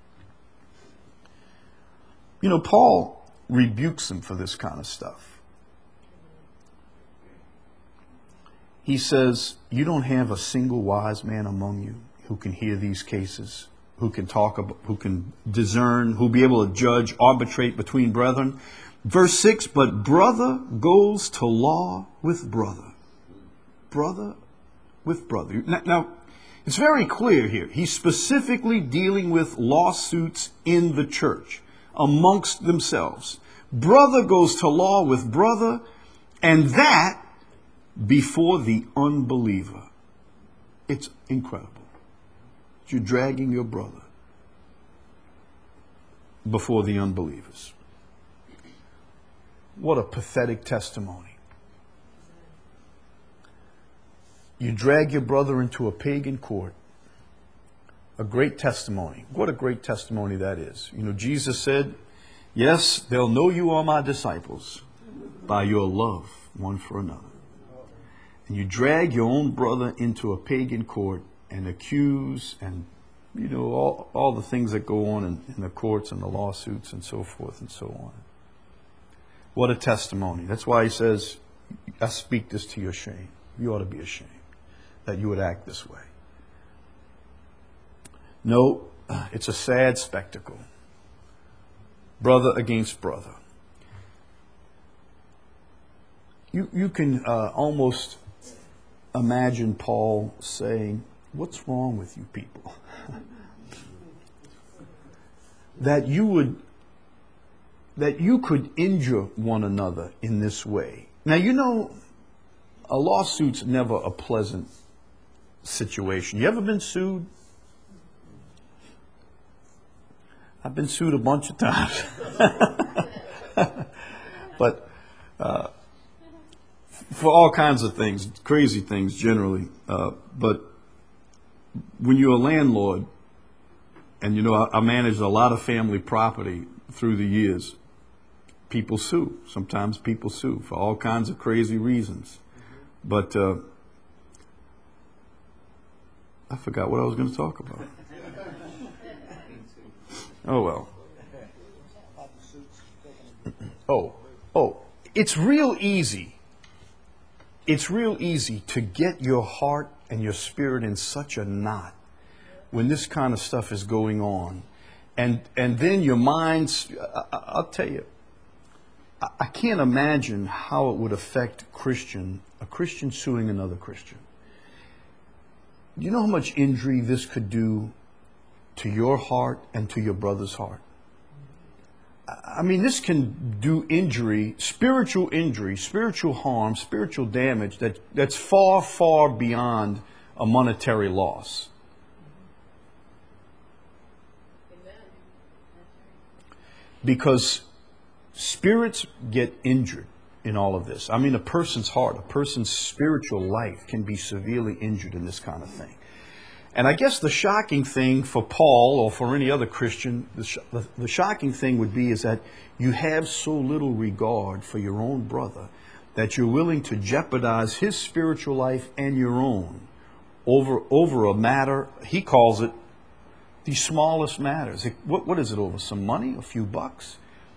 You know, Paul rebukes them for this kind of stuff. He says, you don't have a single wise man among you who can hear these cases, who can talk about, who can discern, who'll be able to judge, arbitrate between brethren. Verse six, but brother goes to law with brother. Brother with brother. Now, now, it's very clear here. He's specifically dealing with lawsuits in the church, amongst themselves. Brother goes to law with brother, and that before the unbeliever. It's incredible. You're dragging your brother before the unbelievers. What a pathetic testimony. You drag your brother into a pagan court. A great testimony. What a great testimony that is. You know, Jesus said, yes, they'll know you are my disciples by your love one for another. And you drag your own brother into a pagan court and accuse and, you know, all, all the things that go on in, in the courts and the lawsuits and so forth and so on. What a testimony. That's why he says, I speak this to your shame. You ought to be ashamed that you would act this way. No, it's a sad spectacle. Brother against brother. You, you can uh, almost imagine Paul saying, what's wrong with you people? that you would, that you could injure one another in this way. Now, you know, a lawsuit's never a pleasant situation. You ever been sued? I've been sued a bunch of times. But uh, for all kinds of things, crazy things generally. Uh, but when you're a landlord, and you know, I, I managed a lot of family property through the years, people sue. Sometimes people sue for all kinds of crazy reasons. But uh, I forgot what I was going to talk about. Oh, well. Oh, oh. it's real easy. It's real easy to get your heart and your spirit in such a knot when this kind of stuff is going on. And and then your mind's, I, I'll tell you, I, I can't imagine how it would affect Christian, a Christian suing another Christian. Do you know how much injury this could do to your heart and to your brother's heart? I mean, this can do injury, spiritual injury, spiritual harm, spiritual damage that, that's far, far beyond a monetary loss. Because spirits get injured in all of this. I mean, a person's heart, a person's spiritual life can be severely injured in this kind of thing. And I guess the shocking thing for Paul or for any other Christian, the, sh- the, the shocking thing would be is that you have so little regard for your own brother that you're willing to jeopardize his spiritual life and your own over, over a matter, he calls it the smallest matters. It, what, what is it over? Some money? A few bucks?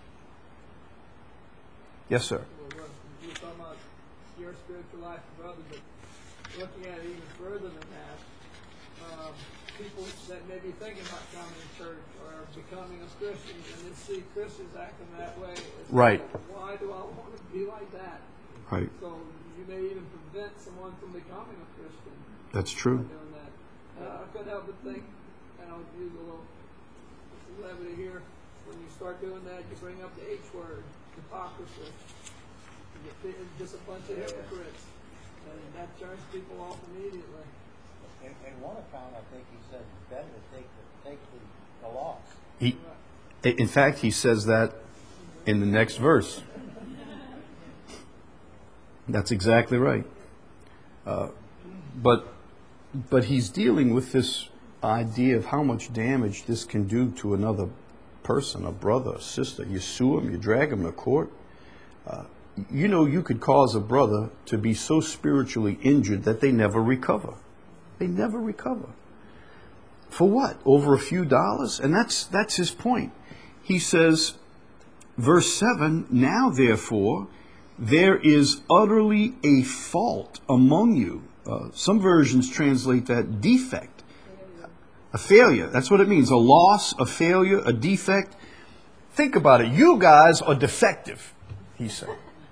Yes, sir. Well, you're talking about your spiritual life, brother, but looking at it even further than that, um, people that may be thinking about coming to church or becoming a Christian and then see Christians acting that way. It's Right. Like, why do I want to be like that? Right. So you may even prevent someone from becoming a Christian. That's true. By doing that. Uh, I couldn't help but think, and I'll use a little levity here, when you start doing that, you bring up the H word, hypocrisy. It's just a bunch of hypocrites. And that turns people off immediately. In, in one account, I think he said it's better to take the, take the, the loss. He, in fact, he says that in the next verse. That's exactly right. Uh, but but he's dealing with this idea of how much damage this can do to another person, a brother, a sister. You sue him, you drag him to court. Uh, you know, you could cause a brother to be so spiritually injured that they never recover. They never recover. For what? Over a few dollars? And that's that's his point. He says, verse seven, now therefore, there is utterly a fault among you. Uh, some versions translate that defect. A failure. That's what it means. A loss, a failure, a defect. Think about it. You guys are defective, he said.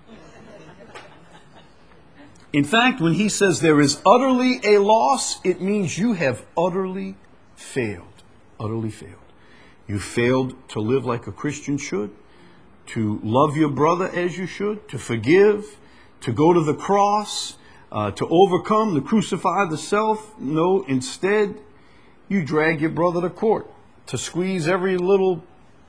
In fact, when he says there is utterly a loss, it means you have utterly failed. Utterly failed. You failed to live like a Christian should, to love your brother as you should, to forgive, to go to the cross, uh, to overcome, to crucify the self. No, instead, you drag your brother to court to squeeze every little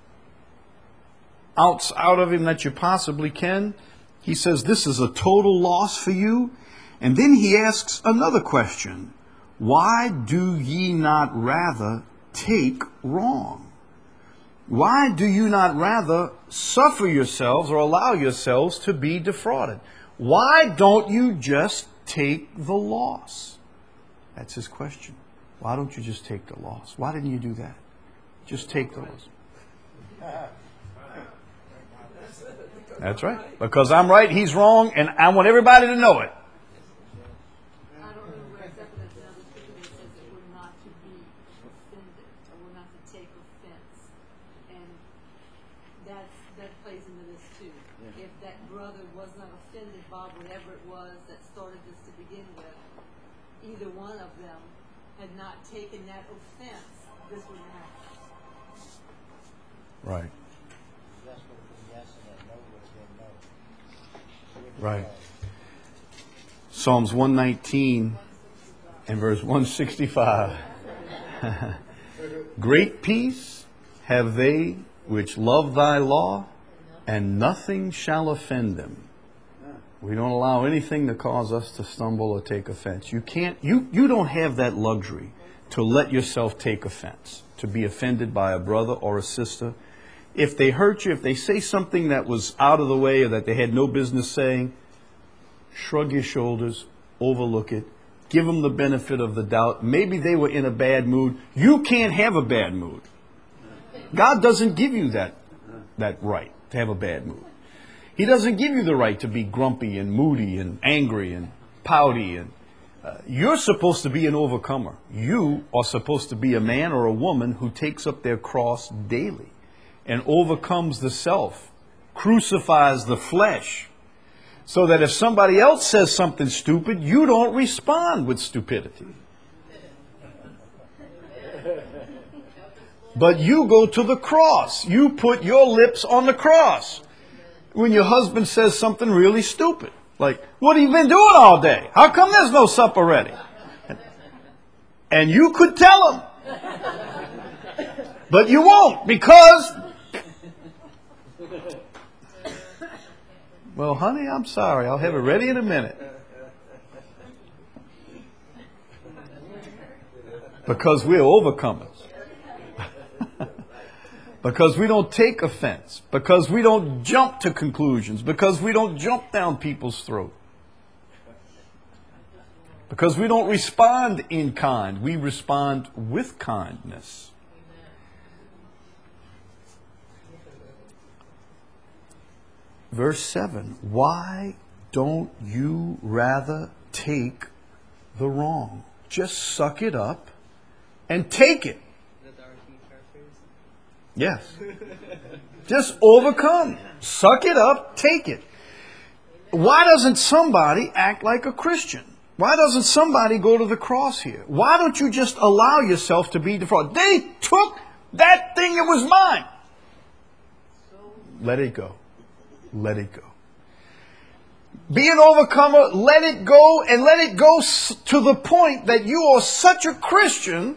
ounce out of him that you possibly can. He says this is a total loss for you. And then he asks another question. Why do ye not rather take wrong? Why do you not rather suffer yourselves or allow yourselves to be defrauded? Why don't you just take the loss? That's his question. Why don't you just take the loss? Why didn't you do that? Just take the loss. That's right. Because I'm right, he's wrong, and I want everybody to know it. I don't know where exactly that's another scripture that says that we're not to be offended, or we're not to take offense. And that's, that plays into this too. If that brother was not offended by whatever it was that started this to begin with, either one of them had not taken that offense, this wouldn't happen. Right. Yes would have been yes, and that no would have been no. Wouldn't Right. have Psalms one nineteen and verse one sixty-five. Great peace have they which love thy law, and nothing shall offend them. We don't allow anything to cause us to stumble or take offense. You can't, you, you don't have that luxury to let yourself take offense, to be offended by a brother or a sister. If they hurt you, if they say something that was out of the way or that they had no business saying, shrug your shoulders, overlook it, give them the benefit of the doubt. Maybe they were in a bad mood. You can't have a bad mood. God doesn't give you that, that right to have a bad mood. He doesn't give you the right to be grumpy and moody and angry and pouty. And uh, you're supposed to be an overcomer. You are supposed to be a man or a woman who takes up their cross daily and overcomes the self, crucifies the flesh, so that if somebody else says something stupid, you don't respond with stupidity. But you go to the cross. You put your lips on the cross. When your husband says something really stupid, like, what have you been doing all day? How come there's no supper ready? And you could tell him. But you won't, because... Well, honey, I'm sorry. I'll have it ready in a minute. Because we're overcomers. Because we don't take offense. Because we don't jump to conclusions. Because we don't jump down people's throat. Because we don't respond in kind. We respond with kindness. Verse seven. Why don't you rather take the wrong? Just suck it up and take it. Yes. Just overcome. Suck it up. Take it. Why doesn't somebody act like a Christian? Why doesn't somebody go to the cross here? Why don't you just allow yourself to be defrauded? They took that thing. It was mine. Let it go. Let it go. Be an overcomer. Let it go. And let it go to the point that you are such a Christian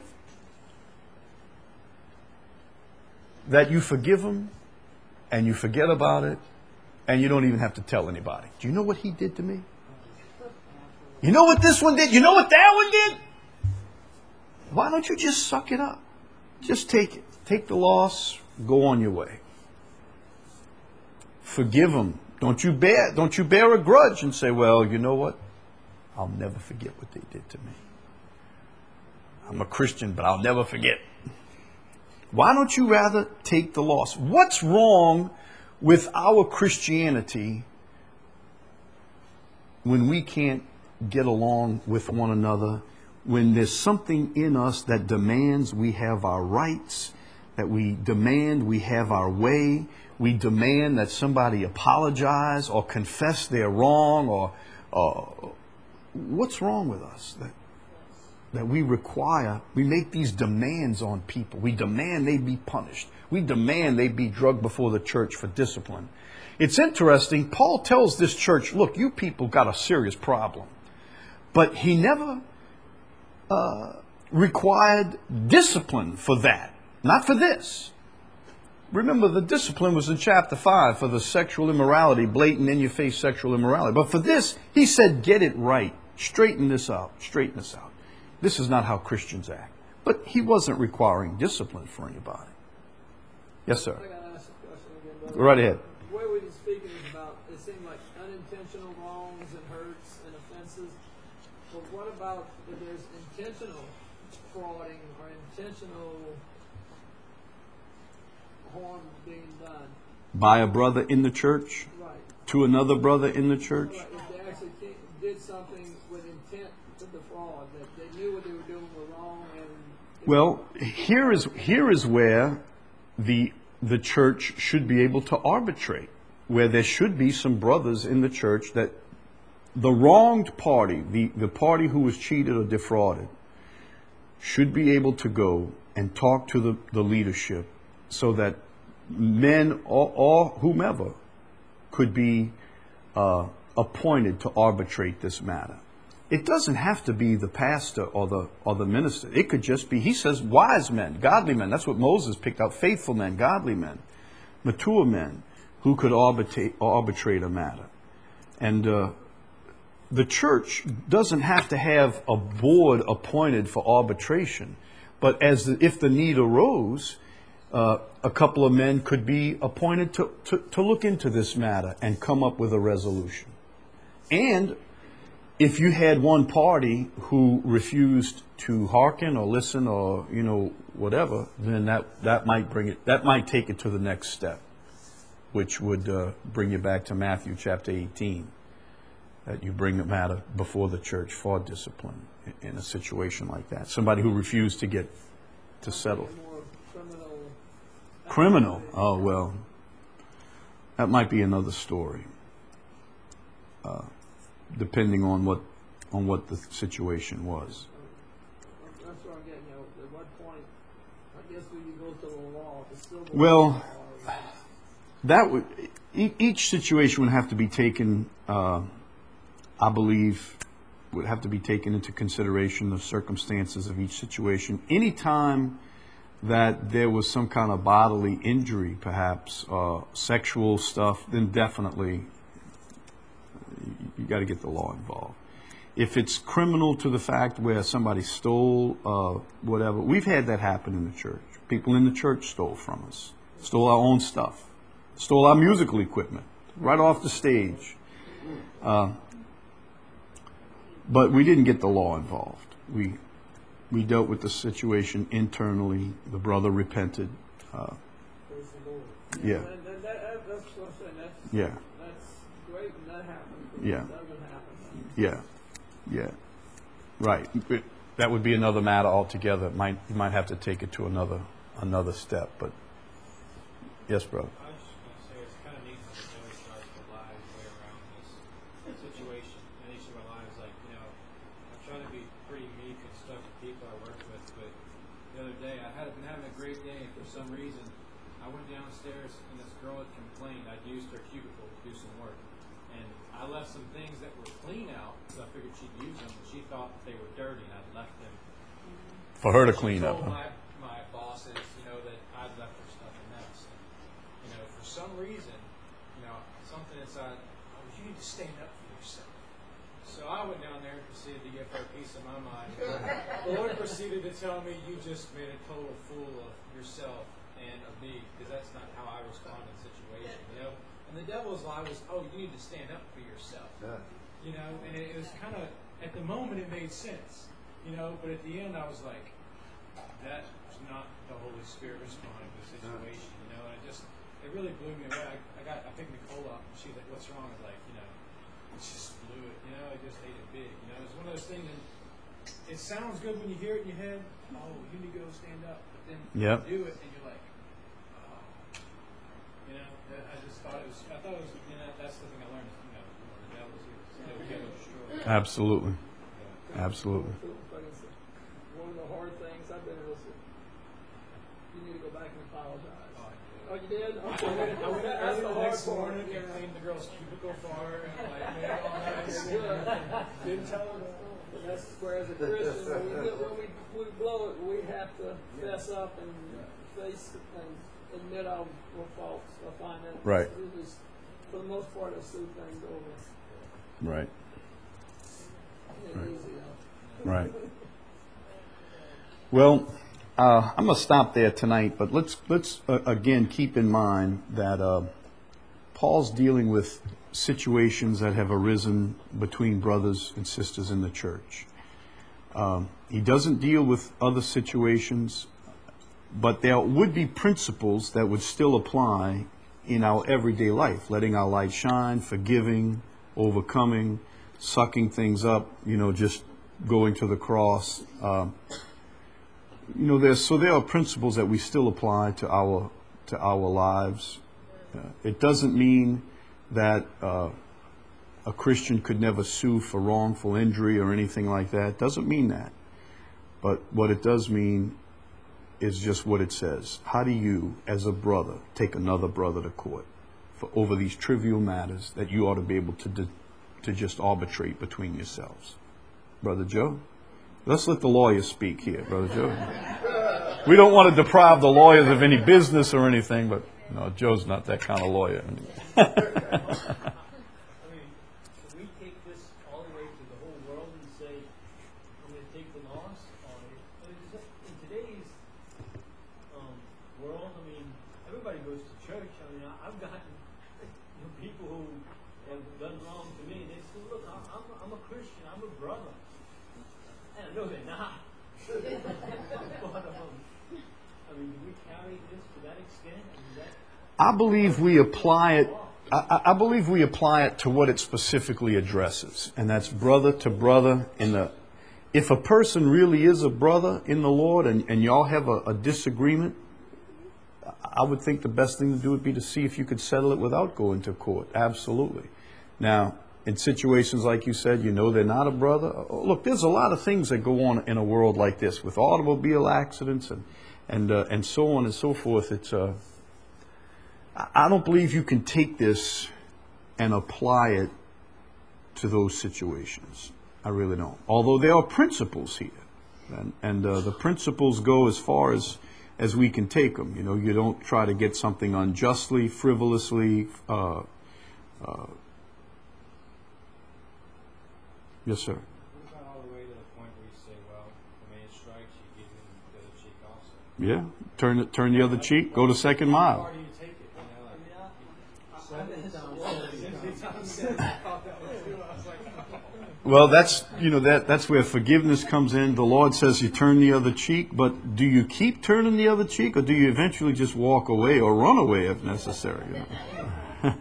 that you forgive them and you forget about it and you don't even have to tell anybody. Do you know what he did to me? You know what this one did? You know what that one did? Why don't you just suck it up? Just take it. Take the loss. Go on your way. Forgive them. Don't you bear, don't you bear a grudge and say, well, you know what? I'll never forget what they did to me. I'm a Christian, but I'll never forget. Why don't you rather take the loss? What's wrong with our Christianity when we can't get along with one another, when there's something in us that demands we have our rights, that we demand we have our way, we demand that somebody apologize or confess they're wrong, or uh, what's wrong with us? That That we require, we make these demands on people. We demand they be punished. We demand they be drugged before the church for discipline. It's interesting, Paul tells this church, look, you people got a serious problem. But he never uh, required discipline for that. Not for this. Remember, the discipline was in chapter five for the sexual immorality, blatant in-your-face sexual immorality. But for this, he said, get it right. Straighten this out. Straighten this out. This is not how Christians act. But he wasn't requiring discipline for anybody. Yes, sir. I gotta ask a question again, brother. Go right ahead. The way we've been speaking is about, it seemed like unintentional wrongs and hurts and offenses. But what about if there's intentional frauding or intentional harm being done? By a brother in the church? Right. To another brother in the church? Right. If they actually ca- did something with intent to defraud, that they knew what they were doing were wrong, and Well, here is here is where the the church should be able to arbitrate, where there should be some brothers in the church that the wronged party, the, the party who was cheated or defrauded, should be able to go and talk to the, the leadership so that men or, or whomever could be uh, appointed to arbitrate this matter. It doesn't have to be the pastor or the or the minister. It could just be, he says, wise men, godly men. That's what Moses picked out, faithful men, godly men, mature men who could arbitrate, arbitrate a matter. And uh, the church doesn't have to have a board appointed for arbitration. But as the, if the need arose, uh, a couple of men could be appointed to, to, to look into this matter and come up with a resolution. And if you had one party who refused to hearken or listen or, you know, whatever, then that, that might bring it, that might take it to the next step. which would uh, bring you back to Matthew chapter eighteen, that you bring the matter before the church for discipline in- in a situation like that. Somebody who refused to get to settle. More criminal. Criminal? Oh, well, that might be another story, uh, depending on what on what the situation was. That's what I'm getting at. At what point, I guess, do you go to the law, the civil Well, law? or- that would e- each situation would have to be taken. Uh, I believe would have to be taken into consideration the circumstances of each situation. Any time that there was some kind of bodily injury, perhaps uh, sexual stuff, then definitely you, you got to get the law involved. If it's criminal to the fact where somebody stole uh, whatever, we've had that happen in the church. People in the church stole from us, stole our own stuff, stole our musical equipment right off the stage. Uh, but we didn't get the law involved. We we dealt with the situation internally. The brother repented. Uh, Praise the Lord. yeah, And, and that, that, that's what I'm saying. That's, yeah, that's great when that happens. but Yeah. It doesn't happen. yeah, yeah. Right. It- that would be another matter altogether. It might you might have to take it to another another step. But yes, brother. I was just going to say, it's kind of neat how the devil tries to lie his way around this situation. And each of our lives, like, you know, I try to be pretty meek and stuff with people I work with, but the other day I had been having a great day, and for some reason I went downstairs and this girl had complained I'd used her cubicle to do some work. And I left some things that were clean out because I figured she'd use them, but she thought they were dirty and I'd left them. For her to She clean up. told Huh? my, my bosses, you know, that I'd left her stuff a mess. And, you know, for some reason, you know, something inside, oh, you need to stand up for yourself. So I went down there and proceeded to give her a piece of my mind. The Lord proceeded to tell me, you just made a total fool of yourself and of me, because that's not how I respond in situation, you know. And the devil's lie was, oh, you need to stand up for yourself. You know, and it, it was kind of, at the moment it made sense, you know, but at the end I was like, that's not the Holy Spirit responding to the situation, you know, and it just, it really blew me away. I, I got, I picked Nicole up, and she was like, what's wrong? I was like, you know, it just blew it, you know, I just ate it big, you know, it's one of those things, and it sounds good when you hear it in your head, oh, you need to go stand up, but then Yep. you do it, and you're like, oh, you know, I just thought it was, I thought it was, you know, that's the thing I learned, you know, the devil's here, you know, give it a stroke. Absolutely. Absolutely. One of the hard things I've been able to, you need to go back and apologize. Oh, you did? I Okay. went, I went That's early the the hard next part. morning Yeah. and cleaned the girl's cubicle for her and like made it all nice. and Didn't tell her. But that's where, as a Christian, when we, do- when we, we blow it, we have to fess up and face and admit our, our faults. I find that Right. it is, for the most part, it'll smooth things over. Right. It ain't easy, though. Right. Well, uh, I'm going to stop there tonight, but let's let's uh, again keep in mind that uh, Paul's dealing with situations that have arisen between brothers and sisters in the church. Um, he doesn't deal with other situations, but there would be principles that would still apply in our everyday life, letting our light shine, forgiving, overcoming, sucking things up, you know, just going to the cross. Um, you know, there's so there are principles that we still apply to our to our lives. Uh, it doesn't mean that uh, a Christian could never sue for wrongful injury or anything like that. It doesn't mean that. But what it does mean is just what it says. How do you, as a brother, take another brother to court for over these trivial matters that you ought to be able to do, to just arbitrate between yourselves? Brother Joe? Let's let the lawyer speak here, Brother Joe. We don't want to deprive the lawyers of any business or anything, but no, Joe's not that kind of lawyer. I mean, can we take this all the way to the whole world and say, I'm going to take the loss on it? I mean, is it- in today's um, world, I mean, everybody goes to church. I mean, I, I've gotten you know, people who have done wrong to me. They say, look, I'm, I'm, I'm a Christian. I'm a brother. And I know they're not. but, um, I mean, do we carry this to that extent? I mean, that, I believe we apply it. I, I believe we apply it to what it specifically addresses, and that's brother to brother. In the, if a person really is a brother in the Lord, and, and y'all have a, a disagreement, I would think the best thing to do would be to see if you could settle it without going to court. Absolutely. Now, in situations like you said, you know they're not a brother. Look, there's a lot of things that go on in a world like this with automobile accidents and and uh, and so on and so forth. It's uh, I don't believe you can take this and apply it to those situations. I really don't. Although there are principles here, and, and uh, the principles go as far as as we can take them. You know, you don't try to get something unjustly, frivolously. Uh, uh, yes, sir. What about all the way to the point where you say, well, the man strikes, you give him the other cheek also? Yeah, turn it, turn the other cheek. Go the second mile. How far do you take it? You know, like, Seven times seventy times. Well, that's you know that that's where forgiveness comes in. The Lord says you turn the other cheek, but do you keep turning the other cheek, or do you eventually just walk away or run away if necessary? You know?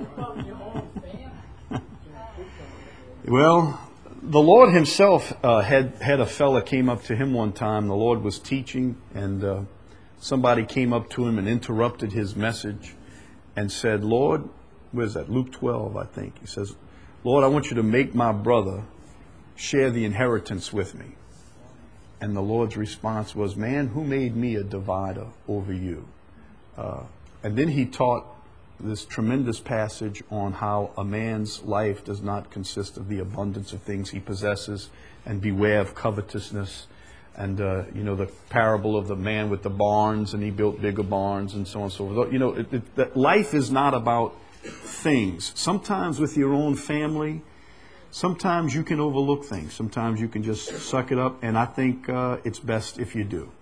Well, the Lord Himself uh, had had a fella came up to Him one time. The Lord was teaching, and uh, somebody came up to Him and interrupted His message, and said, "Lord, where's that? Luke twelve, I think." He says, "Lord, I want you to make my brother share the inheritance with me." And the Lord's response was, "Man, who made me a divider over you?" Uh, and then He taught this tremendous passage on how a man's life does not consist of the abundance of things he possesses, and beware of covetousness. And, uh, you know, the parable of the man with the barns, and he built bigger barns, and so on and so forth. You know, it, it, that life is not about things. Sometimes with your own family, sometimes you can overlook things. Sometimes you can just suck it up, and I think uh, it's best if you do.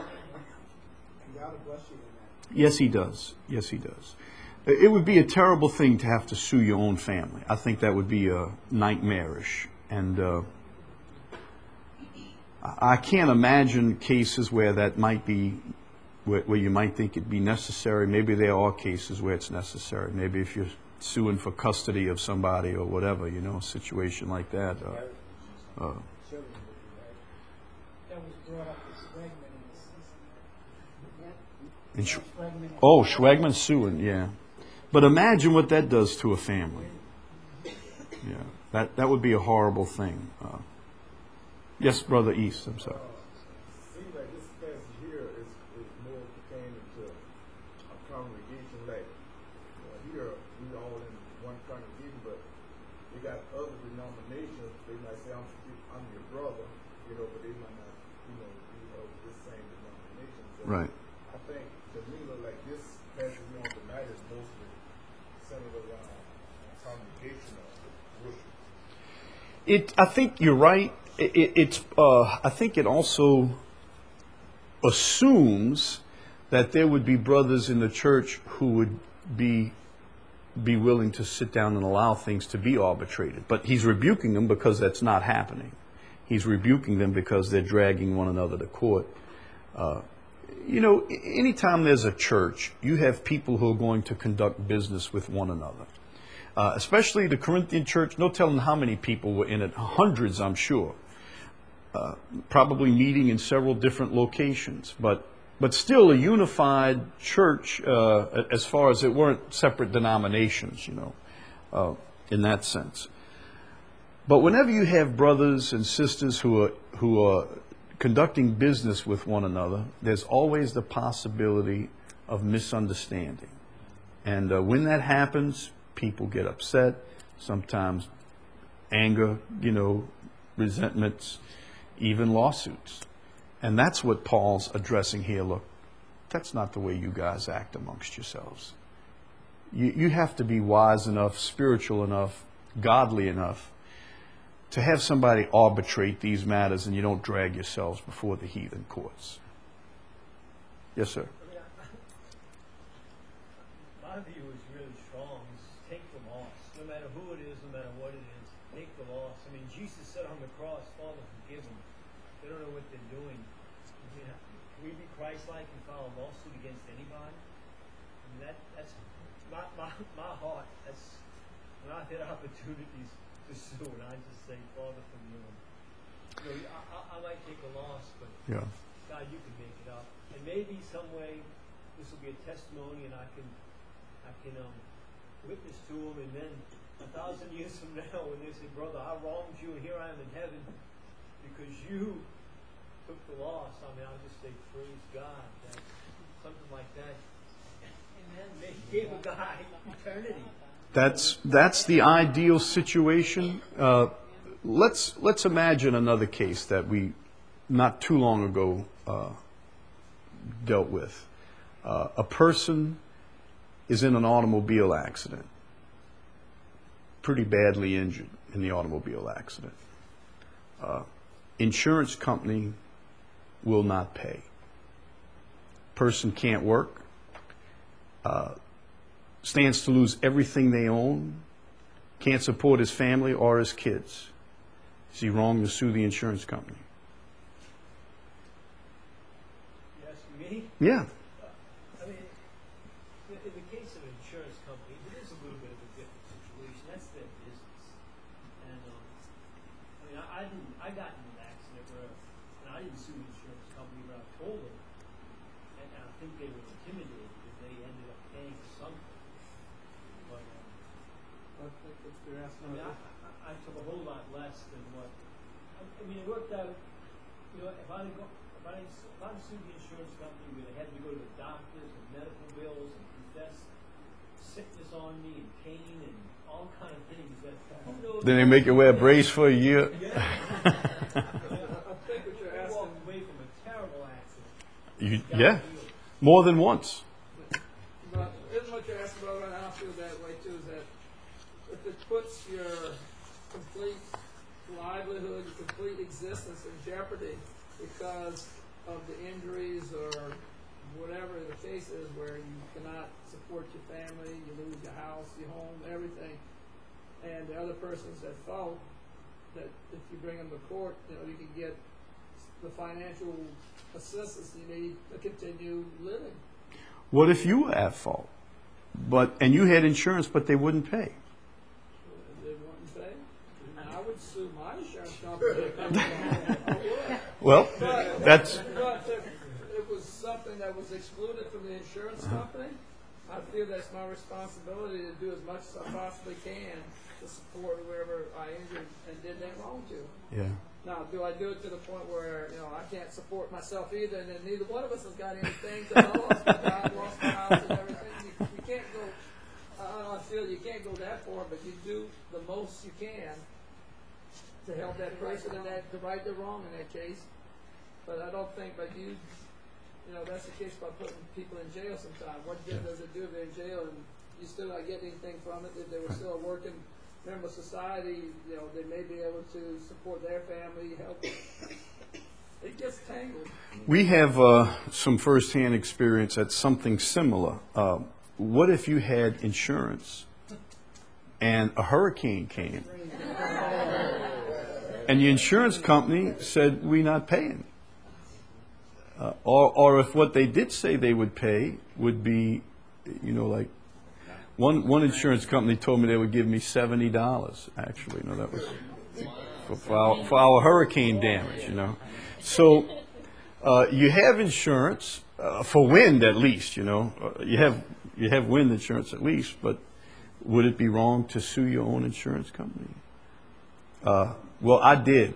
Yes, He does. Yes, He does. It would be a terrible thing to have to sue your own family. I think that would be uh, nightmarish. And uh, I can't imagine cases where that might be, where, where you might think it'd be necessary. Maybe there are cases where it's necessary. Maybe if you're suing for custody of somebody or whatever, you know, a situation like that. Uh, uh, That was brought up as Schwegman in the and Sch- Schwegman. oh, Schwegman suing, yeah. But imagine what that does to a family. Yeah, that that would be a horrible thing. Uh, yes, Brother East, I'm sorry. Seems like this passage here is, is more pertaining to a congregation like uh, here we all in one congregation, but we got other denominations. They might say I'm I'm your brother, you know, but they might not, you know, be of this same denomination. So Right. I think to me look like this passage we on tonight is mostly centered around congregational worship. It. I think you're right. It, it, it's. Uh, I think it also assumes that there would be brothers in the church who would be be willing to sit down and allow things to be arbitrated. But he's rebuking them because that's not happening. He's rebuking them because they're dragging one another to court. Uh, you know, anytime there's a church, you have people who are going to conduct business with one another. Uh, especially the Corinthian church, no telling how many people were in it, hundreds, I'm sure. Uh, probably meeting in several different locations, but but still a unified church uh, as far as it weren't separate denominations, you know, uh, in that sense. But whenever you have brothers and sisters who are who are conducting business with one another, there's always the possibility of misunderstanding. And uh, when that happens, people get upset, sometimes anger, you know, resentments, even lawsuits. And that's what Paul's addressing here. Look, that's not the way you guys act amongst yourselves. You, you have to be wise enough, spiritual enough, godly enough to have somebody arbitrate these matters, and you don't drag yourselves before the heathen courts. Yes, sir. My view is really strong. Is take the loss, no matter who it is, no matter what it is. Take the loss. I mean, Jesus said on the cross, "Father, forgive them. They don't know what they're doing." I mean, can we be Christ-like and file a lawsuit against anybody? I mean, that, that's my, my, my heart. That's when I get opportunities to sue, and I just say, Father, from you. You know, I, I, I might take a loss, but Yeah. God, you can make it up. And maybe some way this will be a testimony, and I can, I can um, witness to them, and then a thousand years from now, when they say, brother, I wronged you, and here I am in heaven because you took the loss. I mean, I'll just say, praise God. That, something like that. Amen. They gave a guy eternity. That's that's the ideal situation. Uh, let's let's imagine another case that we not too long ago uh, dealt with. Uh, a person is in an automobile accident, pretty badly injured in the automobile accident. Uh, insurance company will not pay. Person can't work. Uh, stands to lose everything they own, can't support his family or his kids. Is he wrong to sue the insurance company? You asking me? Yeah. Uh, I mean, in in the case of an insurance company, it is a little bit of a different situation. That's their business. And, um, I mean, I, I didn't, I got in an accident where, and I didn't sue the insurance company, but I told them, and, and I think they were intimidated because they ended up paying for something. But, um, I think if they're I asking mean, I, about I, I took a whole lot less than what, I, I mean, it worked out, you know, if I'd go, if I'd, if I'd sued the insurance company, we'd have had to go to the doctors and medical bills and confess sickness on me and pain and all kind of things that, who knows? Then they make you wear a brace for a year. Yeah. I think what you're I asking, walked away from a terrible accident. You, Got yeah, healed. more than once. but isn't what you're asking about right now, I feel that way too, is that if it puts your complete livelihood, your complete existence in jeopardy because of the injuries or whatever the case is, where you cannot support your family, you lose your house, your home, everything, and the other person's at fault, that if you bring them to court, you know, you can get the financial assistance you need to continue living. What if you were at fault, but and you had insurance, but they wouldn't pay? They wouldn't pay. I would sue my insurance company. I would. Well, But, that's but if it was something that was excluded from the insurance company, I feel that's my responsibility to do as much as I possibly can to support whoever I injured and did that wrong to. yeah. Now, do I do it to the point where, you know, I can't support myself either, and then neither one of us has got anything, because I lost my job, lost my house and everything. You, you can't go, uh, I feel you can't go that far, but you do the most you can to help that person and that, to right the wrong in that case. But I don't think, but you, you know, that's the case by putting people in jail sometimes. What good does it do if they're in jail and you still not get anything from it? If they were still a working member of society, you know, they may be able to support their family, help. It gets tangled. We have uh, some firsthand experience at something similar. Uh, what if you had insurance and a hurricane came, and the insurance company said, we're not paying? Uh, or, or if what they did say they would pay would be, you know, like, one, one insurance company told me they would give me seventy dollars, actually. You know, that was for, for, our, for our hurricane damage, you know. So uh, you have insurance, uh, for wind at least, you know. Uh, you have you have wind insurance at least, but would it be wrong to sue your own insurance company? Uh, well, I did.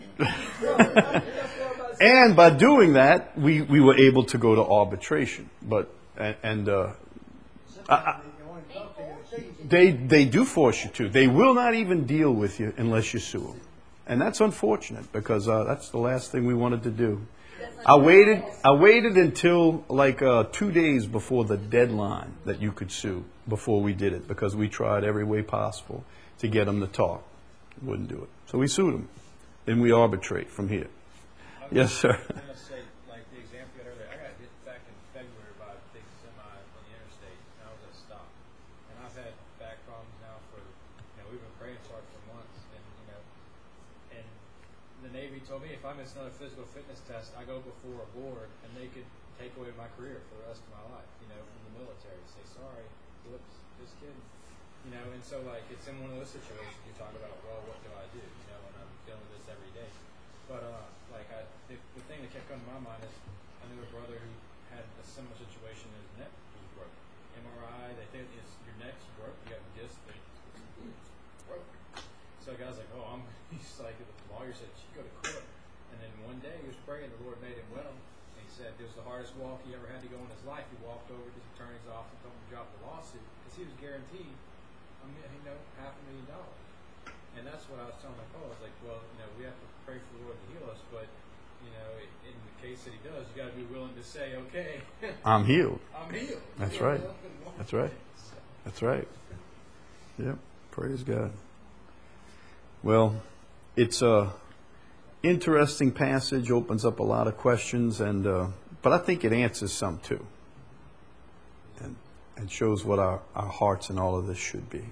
And by doing that, we, we were able to go to arbitration. But and, and uh, I, I, they they do force you to. They will not even deal with you unless you sue them, and that's unfortunate because uh, that's the last thing we wanted to do. I waited. I waited until like uh, two days before the deadline that you could sue before we did it because we tried every way possible to get them to talk. Wouldn't do it, so we sued them. Then we arbitrate from here. Yes, sir. I'm going to say, like the example you had earlier, I got hit back in February by a big semi on the interstate, and I was at a stop. And I've had back problems now for, you know, we've been praying for it for months. And, you know, and the Navy told me if I miss another physical fitness test, I go before a board, and they could take away my career for the rest of my life, you know, from the military. Say, sorry, whoops, just kidding. You know, and so, like, it's in one of those situations you talk about, well, what do I do? You know, and I'm dealing with this every day. But, uh, like, I, the, the thing that kept coming to my mind is I knew a brother who had a similar situation. His neck was broken. M R I, they think it's, your neck's broke, you got a disc, they, it's broke. So the guy's like, oh, I'm, he's like, the lawyer said, you go to court. And then one day he was praying, the Lord made him well. And he said it was the hardest walk he ever had to go in his life. He walked over to his attorney's office and told him to drop the lawsuit because he was guaranteed, I mean, you know, half a million dollars. And that's what I was telling my Paul. I was like, well, you know, we have to pray for the Lord to heal us, but, you know, in the case that he does, you got to be willing to say, okay, I'm healed. I'm healed. That's You know, right. That's right. That's right. Yep. Praise God. Well, it's a interesting passage, opens up a lot of questions, and uh, but I think it answers some too, and and shows what our, our hearts in all of this should be.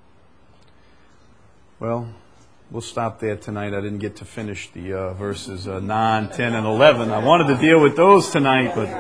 Well, we'll stop there tonight. I didn't get to finish the uh, verses uh, nine, ten, and eleven. I wanted to deal with those tonight, but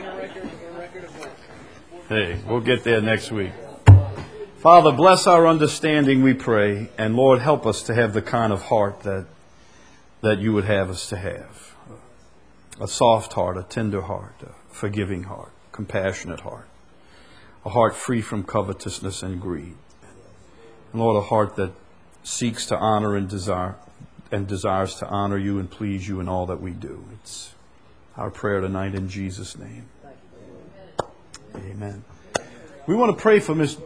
hey, we'll get there next week. Father, bless our understanding, we pray, and Lord, help us to have the kind of heart that that you would have us to have. A soft heart, a tender heart, a forgiving heart, compassionate heart, a heart free from covetousness and greed. And Lord, a heart that seeks to honor and desire and desires to honor you and please you in all that we do. It's our prayer tonight in Jesus' name. Amen. We want to pray for Miss